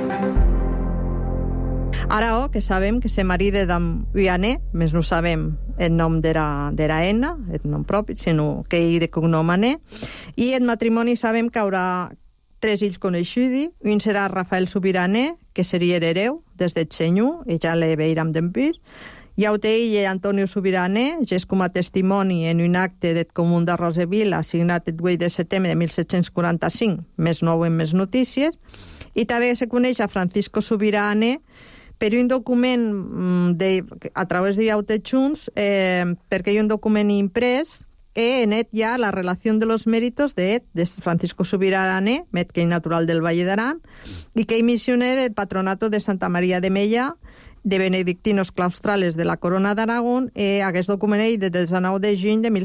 Speaker 10: Ara, que sabem que se marida d'en Uyané, més no sabem el nom d'era Ena, el nom propi, sinó que ell de cognom Ané, i el matrimoni sabem que haurà 3 fills coneixuts. Un serà Rafael Sobirà Ané, que seria hereu des del senyor, i ja le veirem d'empís. Hi ha ell i Antonio Sobirà Ané, ja és com a testimoni en un acte del Comú de Roseville, assignat el 8 de setembre de 1745, més nou en més notícies. I també se coneix a Francisco Sobirà Ané, per un document a través de Junts, perquè hi ha un document imprès en ja la relació de los méritos de Francisco Sobirà Ané, metge natural del Valle d'Aran, i que ell missioner del patronato de Santa Maria de Mella, de benedictinos claustrales de la Corona d'Aragón, aquest document del 19 de juny de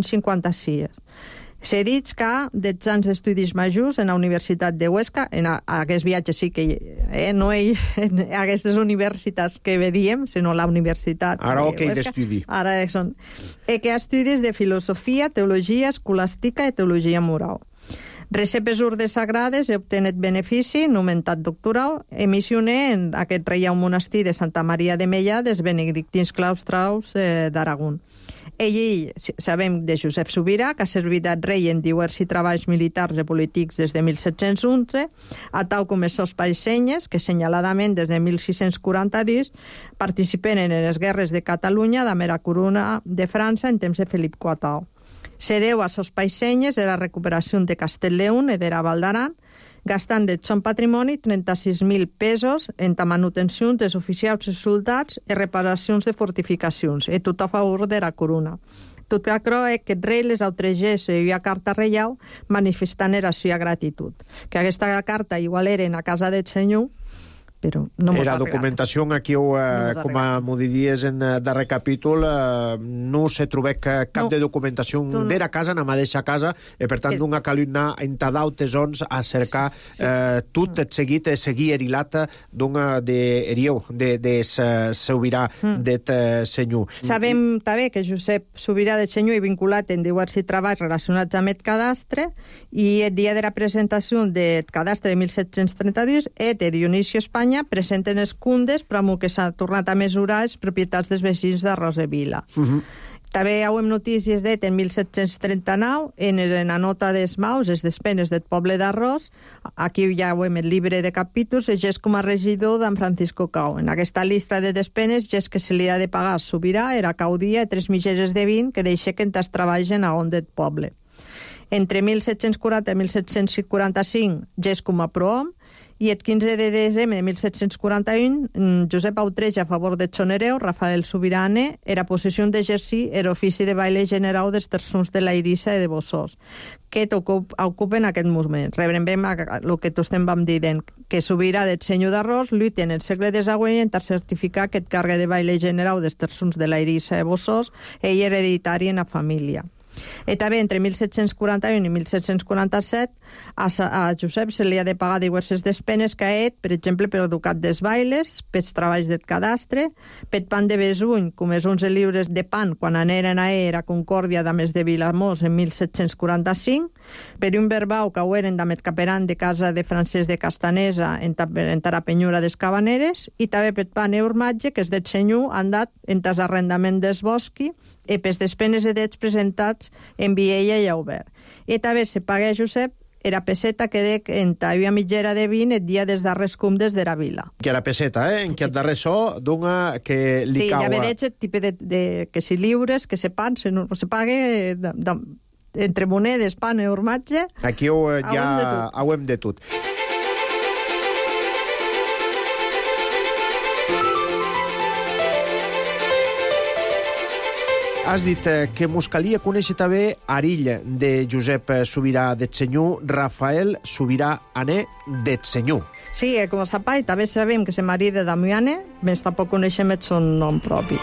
Speaker 10: 1756. S'ha dit que dels anys d'estudis majors en la Universitat de Huesca, en aquest viatge sí que no en aquestes universitats que vedíem, sinó la Universitat
Speaker 1: de Huesca. Ara
Speaker 10: ok
Speaker 1: d'estudi.
Speaker 10: Ara són. Que ha estudis de filosofia, teologia, escolàstica i teologia moral. Recebes urdes sagrades i obtenet benefici, nomentat doctoral, emissioner en aquest reial monestir de Santa Maria de Mella dels benedictins claustrals d'Aragón. Ell sabem de Josep Sobirà, que ha servit de rei en diversos treballs militars i polítics des de 1711, a tal com els seus païsenyes, que senyaladament des de 1642 participen en les guerres de Catalunya de la corona de França en temps de Felip IV. Se deu a seus païsenyes de la recuperació de Castell-León i de la Val d'Aran, gastant del seu patrimoni 36.000 pesos en la manutenció dels oficials i soldats i reparacions de fortificacions, i tot a favor de la corona. Tot que creu que el rei les autregés i una carta reial manifestant la seva gratitud. Que aquesta carta igual era en la casa del senyor, però no mos
Speaker 1: Era
Speaker 10: ha
Speaker 1: documentació aquí, com m'ho diries en darrer capítol, no se trobé cap de documentació d'era casa, na mateixa casa, i per tant d'una cal anar enta d'autes ons a cercar tot et seguit, seguir erilata d'una de Sobirà det senyor.
Speaker 10: Sabem també que Josep Sobirà det senyor i vinculat en diversos treballs relacionats amb el cadastre, i el dia de la presentació del cadastre de 1732 de Dionisio Espanya presenten els cundes per a que s'ha tornat a mesurar les propietats dels veïns de Rosevila. També hi ha notícies en 1739, en la nota dels maus, les despenes del poble d'Arròs. Aquí hi ha el llibre de capítols, i és com a regidor d'en Francisco Cau. En aquesta llista de despenes, és que se li ha de pagar Sobirà, era caudia i 3 mitgeres de vin que deixen que es treballen a on del poble. Entre 1740 i 1745, és com a prohom, i el 15 de desembre de 1741, Josep Autreja, a favor de son hereu, Rafael Sobirà Ané, era possessió d'exercir l'ofici de baile general dels terçons de la Eirissa i de Bossós, que ocupen aquest moment. Rebrem el que tots vam dient, que Sobirà del senyor d'Arròs lluita en el segle XIX per certificar aquest càrrec de baile general dels terçons de la Eirissa i de Bossós i hereditari en la família. I també entre 1741 i 1747 a Josep se li ha de pagar diverses despenes que ha per exemple, per educat dels bailes, pels treballs del cadastre, pel pan de besuny, com els 11 lliures de pan quan aneren a era Concòrdia d'Ames de Vilamós en 1745, per un verbau que ho eren d'Amet Caperan de casa de Francesc de Castanesa en Tarapenyura des Cabaneres, i també per pan eurmatge, que és del senyor, han dat en tas arrendament dels bosqui, i pels despenes de dets presentats en Viella i Aubert. I també se paga a Josep era peseta que dec en tavia mitgera de vin el dia des darrers cumdes de la vila.
Speaker 1: Que era peseta, en que el darrer so d'una que li cau...
Speaker 10: Sí, ja veig el tipus de que si lliures, que se pan, se pague entre monedes, pan i hormatge...
Speaker 1: Aquí ja ho hem de tot. Has dit que mos calia conèixer també Arill de Josep Sobirà det senyor, Rafael Sobirà Ané det senyor.
Speaker 10: Sí, com a sapai, també sabem que se marida d'Amiane, més tampoc coneixem el seu nom propi.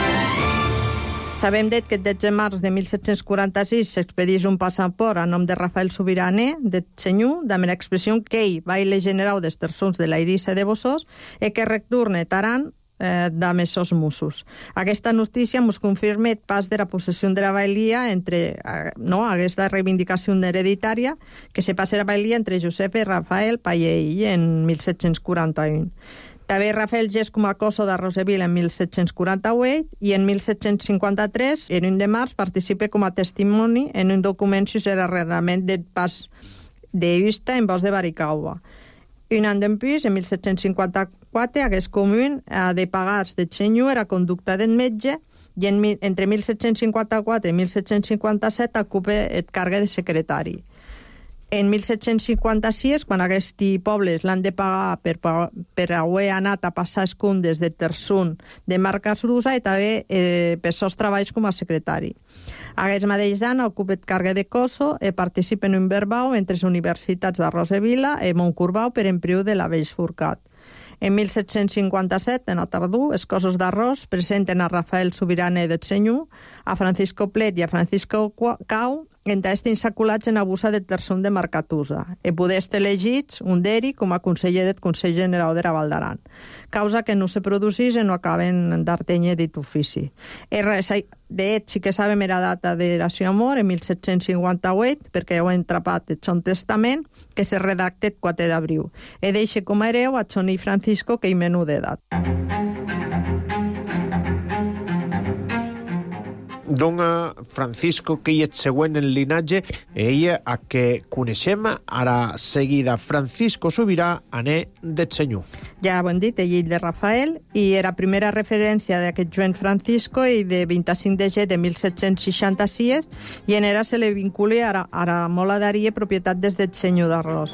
Speaker 10: Sabem que el 10 de març de 1746 s'expedís un passaport a nom de Rafael Sobirà Ané det senyor, amb l'expressió que ell, baile general dels terçons de la Eirissa de Bossós, i que retorna Taran d'Ames sos Mussos. Aquesta notícia ens confirma el pas de la possessió de la bailia entre aquesta reivindicació hereditària que se passa la bailia entre Josep i Rafael Pallell en 1741. També Rafael és com a coso de Roseville en 1748 i en 1753, en 1 de març, participa com a testimoni en un document sobre l'arrendament del pas d'Eusta en Bosc de Baricaua. Un any després, en 1754, aquest comú ha de pagar de senyor era conducta del metge i entre 1754 i 1757 ocupa el càrrec de secretari. En 1756, quan aquests pobles l'han de pagar per haver anat a passar els cundes de Terçun de Marca Surusa i també per els treballs com a secretari. Aquest mateix any ocupa el càrrec de Coso i participa en un verbau entre les universitats de Rosevila i Montcorbau per empriu de l'Aveix Forcat. En 1757, en el tardor, els cossos d'Arròs presenten a Rafael Sobirà Ané det senyor, a Francisco Plet i a Francisco Cau, entre estos insaculats en abusa del terçon de Marcatusa, i poder estar elegits un d'eri com a conseller del Consell General de la Val d'Aran, causa que no se produsís i no acaben d'artenyer dit ofici. De hecho, sí que sabem era data de la seva mort, en 1758, perquè ho ha entrapat el son testament, que se redacta el 4 d'abril, i deixa com a hereu a son i Francisco, que hi menú d'edat.
Speaker 1: Dona Francisco, que hi és següent en linatge, ella a que coneixem ara seguida, Francisco Sobirà Ané det senyor.
Speaker 10: Ja ho hem dit, ell de Rafael, i era primera referència d'aquest Joan Francisco i de 25 de gener de 1766, i en era se li vincula a la mola d'Aria, propietat des del senyor d'Arròs.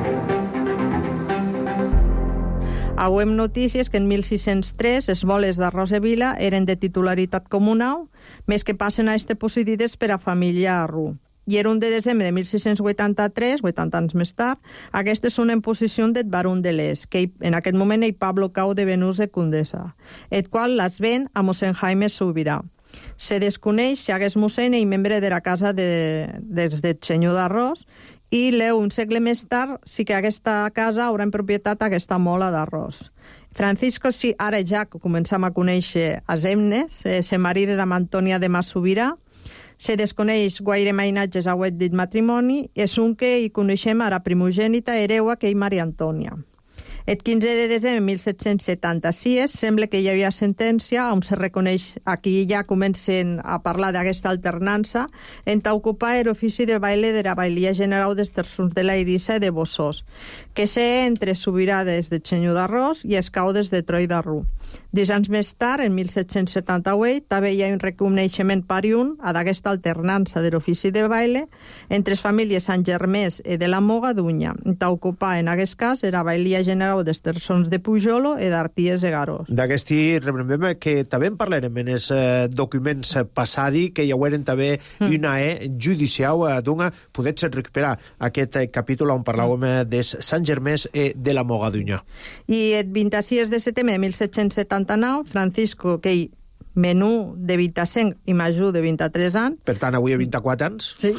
Speaker 10: Avui notícies que en 1603 les boles de Rosevila eren de titularitat comunal, més que passen a este posseïdes per a família Arru. i el 1 de desembre de 1683, 80 anys més tard, aquestes són en possessió del baró de l'Est, que en aquest moment és Pablo Cau de Venús de Condesa, el qual les ven a mossèn Jaime Subirà. Se desconeix si hagués mossèn i membre de la casa del senyor d'Arròs, i un segle més tard sí que aquesta casa haurà en propietat aquesta mola d'arròs. Francisco, sí, ara ja començam a conèixer a Zemnes, se marida d'Am Antònia de Massobirà, se desconeix guaire mainatges a web dit matrimoni, és un que hi coneixem a la primogènita hereua que és Maria Antònia. El 15 de desembre de 1776 sembla que hi havia sentència on se reconeix, aquí ja comencen a parlar d'aquesta alternança, en ocupar l'ofici de baile de la Bailia General dels Terçons de la Eivissa de Bossós, que sé entre Subirades de Senyor d'Arròs i Escaudes de Troi d'Arrú. 10 anys més tard, en 1778, també hi ha un reconeixement pariun a d'aquesta alternança de l'ofici de baile entre les famílies Sant Germès i de la Moga d'Unya, on ocupar en aquest cas la Bailia General dels Terçons de Pujolo i d'Arties de Garós.
Speaker 1: D'aquesti rebrem que també en parlarem en els documents passadi, que hi haurem també una judicial d'una, podets recuperar aquest capítol on parlàvem de Sant Germès i de la Moga d'Unya.
Speaker 10: I el 26 de setembre de 1779, Francisco, que hi menú de 25 i major de 23 anys.
Speaker 1: Per tant, avui a 24 anys.
Speaker 10: Sí,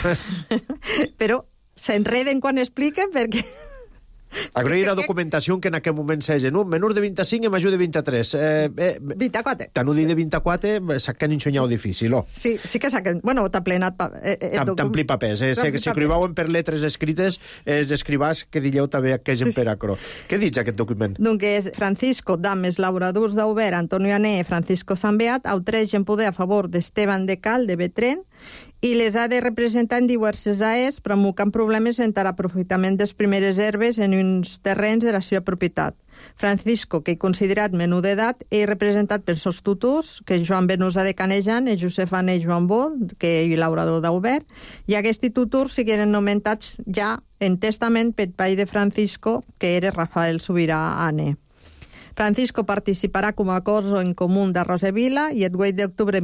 Speaker 10: però s'enreden quan expliquen perquè...
Speaker 1: Agrair la documentació que en aquest moment s'hagi. Menor de 25 i major de 23.
Speaker 10: 24.
Speaker 1: Tant ho dit de 24, saquen ensenyar difícil, no?
Speaker 10: Sí que saquen. Bueno, t'ha plenat...
Speaker 1: T'ampli papers. Si escrivaven per letres escrites, els escrivàs que dilleu també que és en peracro. Què dius aquest document?
Speaker 10: Doncs Francisco Dames Lauradors d'Auber, Antonio Ané, Francisco Sanbeat, autreix en poder a favor d'Esteban de Cal, de Betrén, i les ha de representar en diverses AES, provocant problemes entre l'aprofitament de les primeres herbes en uns terrenys de la seva propietat. Francisco, que és considerat menú d'edat, és representat pels seus tutors, que és Joan Benusa de Canejan i Josep Ané Joan Bo, que és laurador d'Auber, i aquests tutors sigueren nomentats ja en testament pel pai de Francisco, que era Rafael Subirà Ané. Francisco participarà com a corso en comú d'Arròs de Vila i el 8 d'octubre de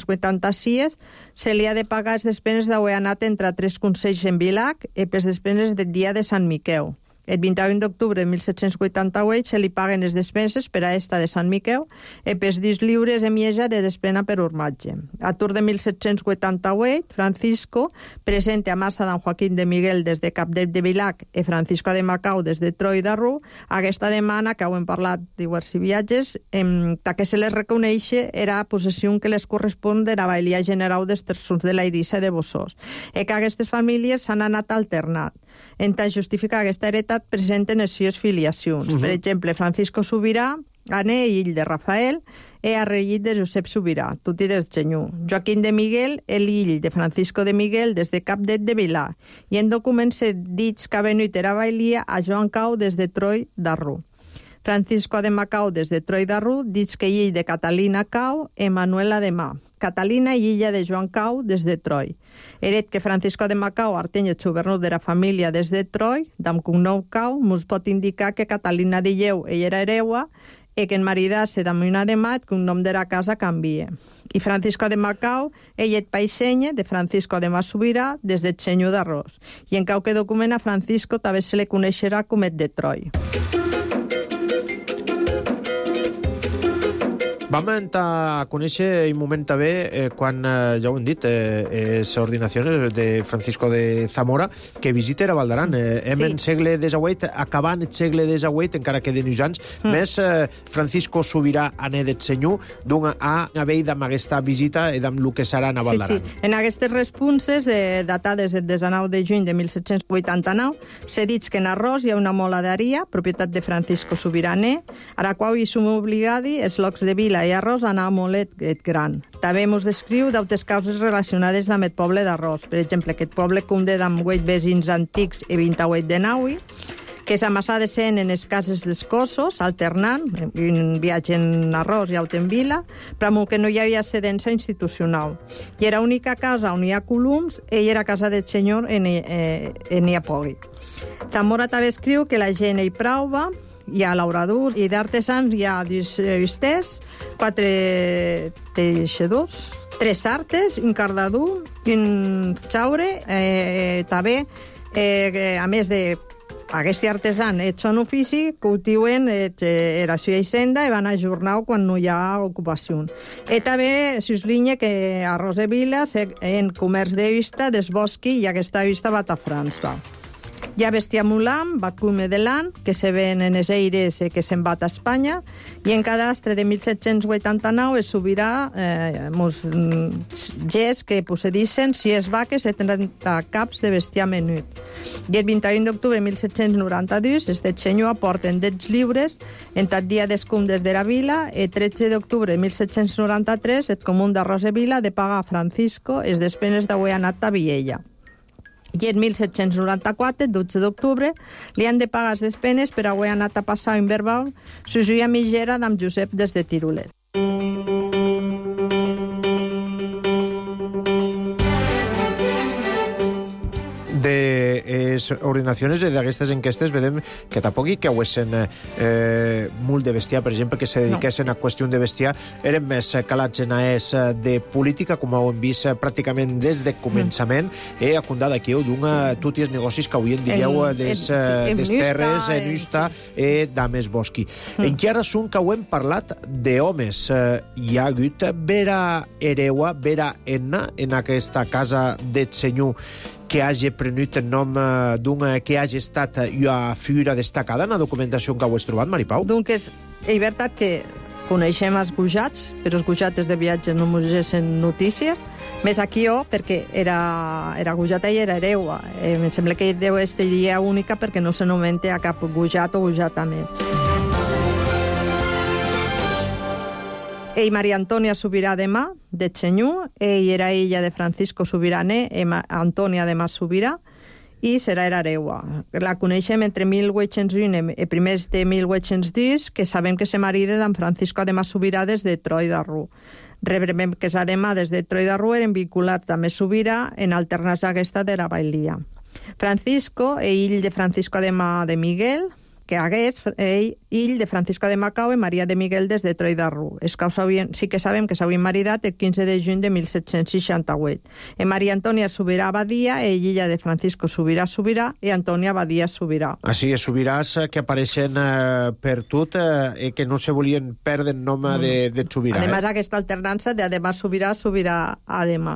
Speaker 10: 1786 se li ha de pagar les despeses d'haver anat entre 3 consells en Vilac i les despeses del dia de Sant Miqueu. El 21 d'octubre de 1788 se li paguen les despeses per a esta de Sant Miqueu i pels dies lliures en Mieja de despena per urmatge. A tour de 1788, Francisco presenta a Massa d'en Joaquín de Miguel des de Capdep de Vilac i Francisco de Macau des de Troi d'Arrú aquesta demana, que ho hem parlat diversos viatges, que se les reconeixe era possessió que les correspon de la Bailia General dels Terçons de la Eivissa de Bossós, i que aquestes famílies s'han anat alternant. En tant justificar aquesta heretat presenten les seves filiacions. Per exemple, Francisco Subirà, Ané i ill de Rafael, e arregit de Josep Subirà, tutti del Senyor. Joaquín de Miguel, ill de Francisco de Miguel des de Capdet de Vilà. I en documents dits que ha venut a Bailia a Joan Cau des de Troi d'Arrú. Francisco de Macau des de Troi d'Arrú, dits que ill de Catalina Cau e Manuela de Mà. Catalina i illa de Joan Cau des de Troi. Heret que Francisco de Macau arteny el xubernut de la família des de Troi, d'am cognom Cau, mos pot indicar que Catalina de Lleu ella era hereua i que en maridar-se d'am una de Mà el cognom de la casa canvia. I Francisco de Macau, ell et paisenya de Francisco de Massobirà des del Senyor d'Arròs. I en cau que documenta Francisco també se le coneixerà com et de Troi.
Speaker 1: Vam a conèixer un moment també quan, ja ho hem dit, les ordinacions de Francisco de Zamora, que visita a Valdaran. Hem en segle XVIII, acabant el segle XVIII, encara queden uns anys, més Francisco Subirà Ané del Senyor, d'un a haver d'amb aquesta visita i d'amb el que serà a Valdaran.
Speaker 10: Sí. En aquestes responses, datades el 19 de juny de 1789, s'ha dit que en Arròs hi ha una mola d'aria, propietat de Francisco Subirà Ané, a la qual hi som obligadi els locs de Vila i Arròs anar a molt gran. També mos descriu d'altres causes relacionades amb el poble d'Arròs. Per exemple, aquest poble compta amb 8 vecins antics i 28 de naui, que s'amassà de ser en les cases dels cossos, alternant, un viatge en Arròs i altre en Vila, però que no hi havia sedència institucional. I era l'única casa on hi ha colums, ell era casa del senyor en hi ha pogui. Zamora també escriu que la gent hi prova, hi ha lauradors i d'artesans hi ha 2 visters, 4 teixedors, 3 sartes, un cardadú, un xaure, també, a més de aquest artesan ets son ofici, cultiuen era seva hisenda i van ajornar quan no hi ha ocupació. I també s'uslinya que a Rosevila en comerç de vista des bosqui i aquesta vista va a França. Hi ha bestiar mulam, vacume de l'an, que se ven en les eires que se'n va a Espanya, i en cadastre de 1789 es subirà mos gest que possedissin 6 vaques i 30 caps de bestiar menut. I el 21 d'octubre de 1792 els de Xenyó aporten 10 lliures en tot dia d'escum des de la vila, i 13 d'octubre de 1793 el comú de Rosevila de pagar a Francisco les despenes d'haver anat a Viella. I en 1794, 12 d'octubre, li han de pagar les despenes per haver anat a passar en verbal su joia mitgera d'en Josep des de Tirulet.
Speaker 1: De les ordenacions d'aquestes enquestes vedem que tampoc hi creuessin molt de bestiar, per exemple, que se dediquessin a qüestió de bestiar, eren més calats en AES de política, com ho hem vist pràcticament des de començament, a condar d'aquí tots els negocis que avui en dieu des terres, en Usta, d'Ames Bosqui. Encara són que ho hem parlat d'homes. Hi ha hagut vera hereua, vera enna, en aquesta casa de senyor que hagi prenut el nom d'un que hagi estat una figura destacada en la documentació que ho has trobat, Maripau?
Speaker 10: Donc és veritat que coneixem els gujats, però els gujats de viatge no mos deixen notícies, més aquí perquè era gujata i era hereua. Em sembla que deu ser llei única perquè no s'anomenta a cap gujat o gujata més. Ell, Maria Antònia Subirà de Mà, de Xenyú, ell era illa de Francisco Subirané, Antònia de Mà Subirà, i serà hereua. La coneixem entre 1801 i primers de 1810, que sabem que se marida d'en Francisco de Mà Subirà des de Troi d'Arru. Rebrem que és de Mà des de Troi d'Arru eren vinculats també Subirà en alternança aquesta de la bailia. Francisco, ell de Francisco de Mà de Miguel, que hagués ell de Francisco de Macau i Maria de Miguel des de Troi d'Arru. Sí que sabem que s'havien maridat el 15 de juny de 1768. Maria Antònia Subirà Badia, ella de Francisco Subirà i Antònia Badia Subirà.
Speaker 1: Així, els Subiràs que apareixen per tot i que no se volien perdre el nom de Subirà.
Speaker 10: A més, aquesta alternança de Ademà Subirà, Subirà Ademà.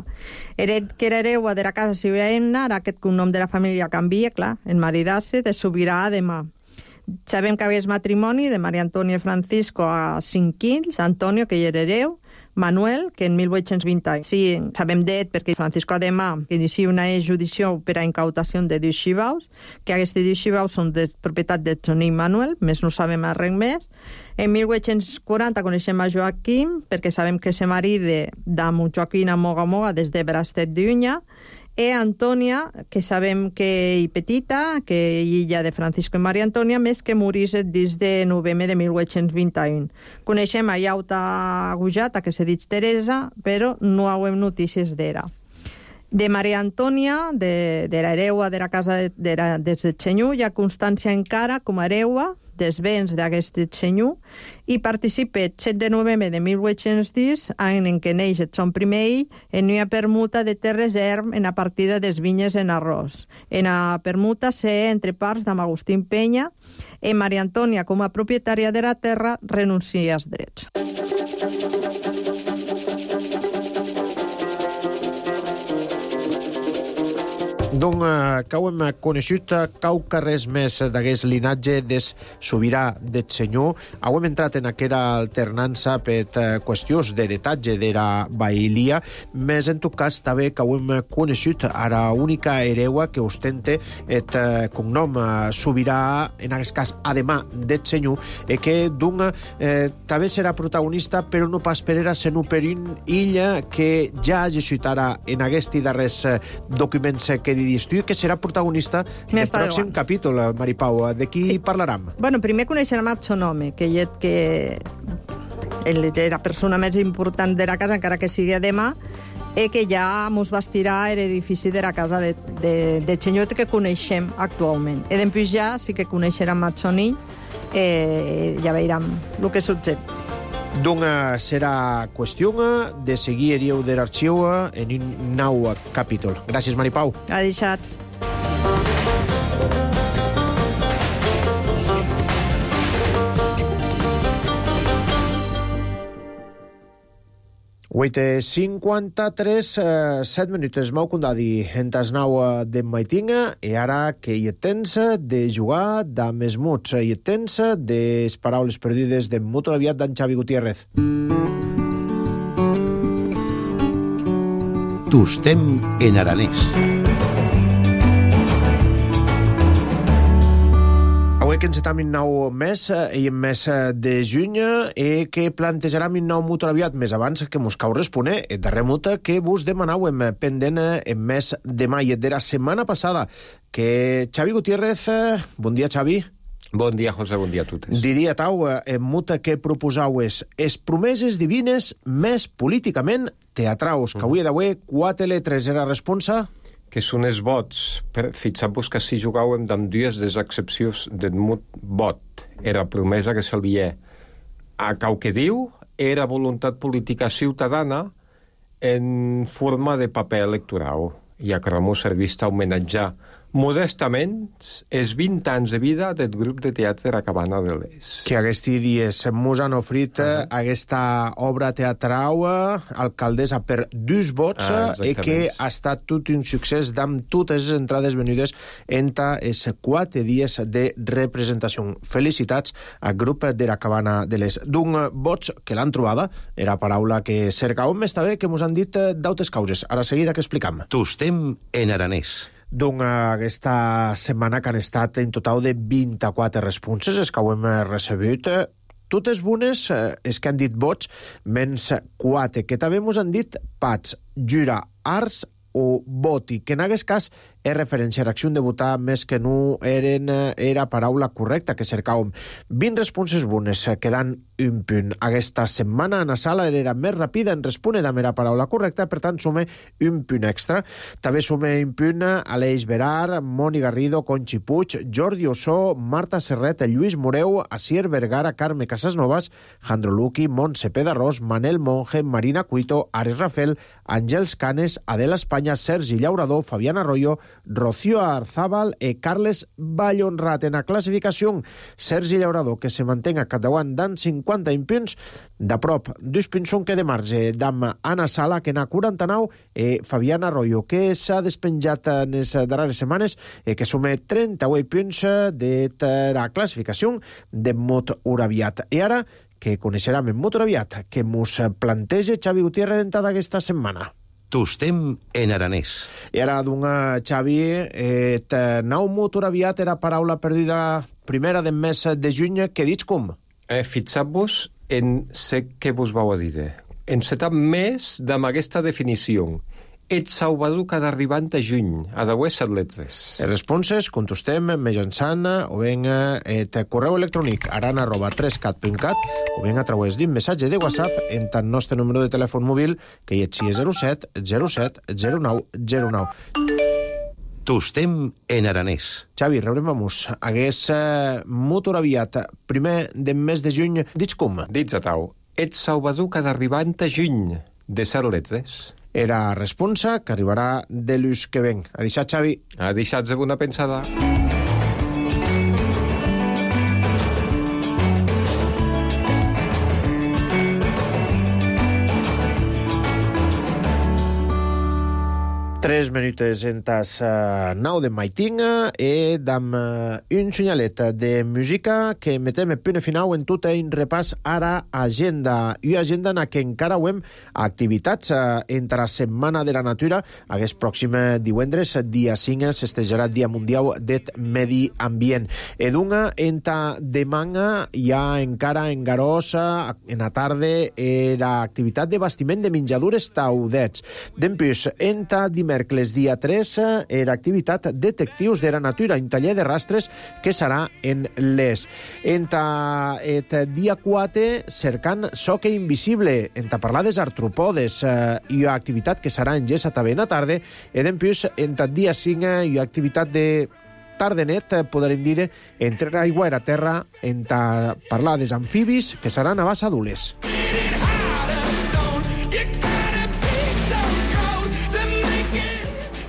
Speaker 10: Que era hereua de la casa Subirà, ara aquest cognom de la família canvia, clar, en maridar-se de Subirà Ademà. Sabem que hagués matrimoni de Maria Antònia i Francisco a 5 fills, Antonio, que hi era hereu, Manuel, que en 1820... Sí, sabem d'ell perquè Francisco Ademà inicia una judició per a incautació de 2 xivaus, que aquests 2 xivaus són de propietat de Toni i Manuel, més no sabem res més. En 1840 coneixem a Joaquim, perquè sabem que se marida d'amo Joaquina Moga Moga des de Brastet d'Unya, i Antònia, que sabem que hi petita, que illa de Francisco i Maria Antònia, més que morís el 10 de novembre de 1821. Coneixem a Iauta Gujata, que se dit Teresa, però no hauem notícies d'era. De Maria Antònia, de l'hereua de la casa des de Xenyú, hi ha constància encara com a hereua dels béns d'aquest Xenyú i participa el 7 de novembre de 1810, any en què neix el son primer ell, en una permuta de terres erm en la partida des vinyes en arròs. En la permuta sé entre parts d'Am Agustín Penya i Maria Antònia, com a propietària de la terra, renuncia als drets.
Speaker 1: Donc, que hem coneixut quauca res més d'aquest linatge des Subirà de senyor. Hem entrat en aquella alternança per qüestions d'heretatge de la baïlia, més en tot cas també que hem coneixut a la única hereua que ostenta el cognom Subirà, en aquest cas Ademà de senyor, i que també serà protagonista, però no pas per era, sinó per una illa que ja hagi ciutat en aquests darrers documents que que serà protagonista del pròxim capítol, Maripau. De qui parlarem?
Speaker 10: Bueno, primer coneixerem el seu home, que era la persona més important de la casa, encara que sigui Ademà, i que ja mos bastirà l'edifici de la casa de Xenyot que coneixem actualment. I després ja sí que coneixerem el sonill, ja veurem el que succeeix.
Speaker 1: Dunga serà qüestió de seguir eriu de l'arxiu en un nou capítol. Gràcies, Maripau.
Speaker 10: Ha deixat.
Speaker 1: 8:53, 7 minuts. Mau condadi entas nau de maitinga e ara que hi tens de jugar de més muts, hi tens de paraules perdides de molt aviat d'en Xavi Gutiérrez.
Speaker 11: Tostem en aranès.
Speaker 1: Avui que encetam un nou mes, i en mes de juny, que plantejarem un nou mut aviat més abans que mos cau responer. El darrer mut que vos demanàvem pendent en mes de maig de la setmana passada. Que Xavi Gutiérrez, bon dia, Xavi.
Speaker 12: Bon dia, José, bon dia a totes.
Speaker 1: Diria tau, en mut que proposaues es promeses divines més políticament teatraus, que avui d'avui 4 letres era responsa...
Speaker 12: Que són els vots. Fixeu-vos que si jugàvem amb dues des excepcions del mot vot. Era promesa que se li a cau que diu, era voluntat política ciutadana en forma de paper electoral. I a que mos servís a homenatjar modestament els 20 anys de vida del grup de teatre de la Cabana de l'Est.
Speaker 1: Que aquests dies mos han ofrit aquesta obra teatral, alcaldessa per 2 vots, i que ha estat tot un succés amb totes les entrades venudes entre els 4 dies de representació. Felicitats al grup de la Cabana de l'Est. D'un vots que l'han trobada, era paraula que cercàvem més també que mos han dit d'altres causes. Ara seguida que explicam.
Speaker 11: Tostem en aranès.
Speaker 1: Doncs aquesta setmana que han estat en total de 24 responses, els que ho hem recebut, totes bones, és que han dit vots, menys 4, que també mos han dit pats, jura, arts o voti, que en aquest cas és referència a l'acció de votar més que no era paraula correcta que cercàvem. 20 responses bones, quedant un punt. Aquesta setmana a la sala era més ràpida en respondre amb la paraula correcta, per tant sume un punt extra. També sume un punt a Aleix Berar, Moni Garrido, Conchi Puig, Jordi Ossó, Marta Serret, Lluís Moreu, Asier Vergara, Carme Casasnovas, Jandro Luqui, Montse Pedarrós, Manel Monge, Marina Cuito, Ares Rafel, Àngels Canes, Adela Espanya, Sergi Llaurador, Fabián Arroyo, Rocío Arzábal i Carles Vallhonrat. En la classificació, Sergi Llaurador, que se manté a capdavant d'en 51 punts, de prop 2 punts són que de marge d'am Anna Sala, que n'ha 49, i Fabián Arroyo, que s'ha despenjat en les darreres setmanes, que sume 38 punts de la classificació de mot uraviat. I ara, que coneixerem en mot uraviat, que mos planteja Xavi Gutiérrez d'entrada aquesta setmana.
Speaker 11: Tostem en aranès.
Speaker 1: I ara, Xavi, nou mot uraviat era paraula perdida primera del mes de juny, que dits com?
Speaker 12: Fixeu-vos en ce que vos vau a dir. Encetam més amb aquesta definició. Et Salvador cada arribant a juny, a d'avui 7 letres.
Speaker 1: Les responses contestem mitjançant o ben et correu electrònic aran@3cat.cat o ben a través d'un missatge de WhatsApp en el nostre número de telèfon mòbil, que hi és 07 07 09 09.
Speaker 11: Tostem en aranès.
Speaker 1: Xavi, rebrem-nos. Hagués motor aviat primer del mes de juny, dits com?
Speaker 12: Dits a tau. Et Salvador cada arribant a juny, de 7 letres.
Speaker 1: Era responsa que arribarà de l'ús que ven. A deixat, Xavi.
Speaker 12: A deixat de bona pensada.
Speaker 1: Tres minuts entas 9 de maitinga e dam un senyalet de música que metem a punt final en tot un repàs ara agenda. I agenda en què encara ho hem activitats entre la Setmana de la Natura. Aquest pròxim divendres, dia 5, s'estejarà Dia Mundial del Medi Ambient. Edunga, enta demà hi ha encara en Garós, en la tarda, era activitat de bastiment de menjadures taudets. Dempús, enta dimecres dia 3 era activitat detectius de la natura, un taller de rastres que serà en l'Es. Enta dia 4 cercant soca invisible, enta parlar dels artropodes, i activitat que serà en Gessa també en la tarda, i dempús enta dia 5 hi ha activitat de tardenet, podrem dir, entre aigua i la terra, enta parlar dels amfibis que seran a bassa d'ules.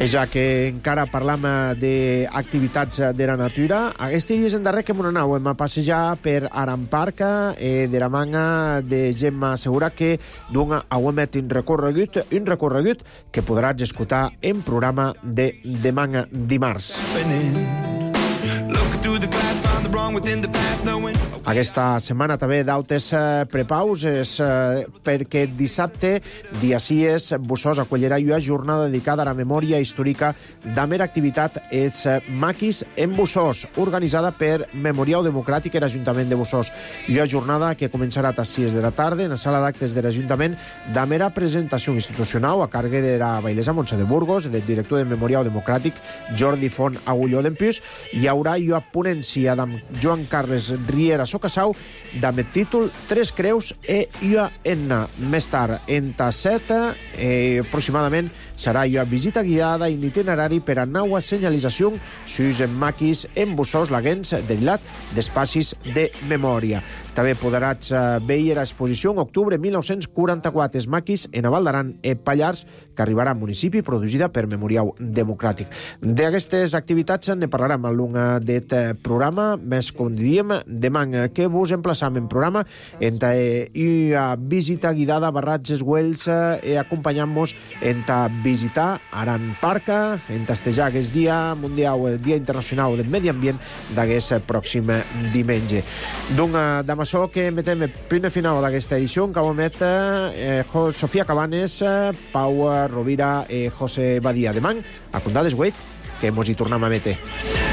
Speaker 1: Ja que encara parlam d'activitats de la natura, aquests dies en darrer que m'ho anàvem a passejar per Aran Park de la manga de Gemma Segura, que d'un auemet un recorregut que podràs escoltar en programa de demà dimarts. Aquesta setmana també d'autes prepauses perquè dissabte, dia 6, Busós acollirà una jornada dedicada a la memòria històrica de mera activitat els maquis en Busós, organitzada per Memorial Democràtic i l'Ajuntament de Busós. Una jornada que començarà a les 6 de la tarda en la sala d'actes de l'Ajuntament de mera presentació institucional a càrrec de la bailesa Montse de Burgos, del director de Memorial Democràtic Jordi Font Agulló d'Empús. Hi haurà una ponència d'en Joan Carles Riera Socassau amb el títol Tres Creus e una enna. Més tard, en tasset, aproximadament, serà una visita guiada en itinerari per a nova senyalització sus en maquis en Busós laguens derivat d'espacis de memòria. També podràs veure l'exposició en octubre 1944 els maquis en Val d'Aran e Pallars, que arribarà al municipi, produïda per Memorial Democràtic. D'aquestes activitats ne parlarem a l'una d'aquest programa, més com diem, demà que vos emplaçam en programa entre una visita guidada a Barratges Güells i acompanyant-nos entre visitar Aran Park, en tastejar aquest dia mundial, el Dia Internacional del Medi Ambient d'aquest pròxim diumenge. Doncs amb això que metem el primer final d'aquesta edició, en què ho emet Sofia Cabanes, Pau Rovira i José Badia. Demà, a Condades Güell, que mos hi tornem a meter.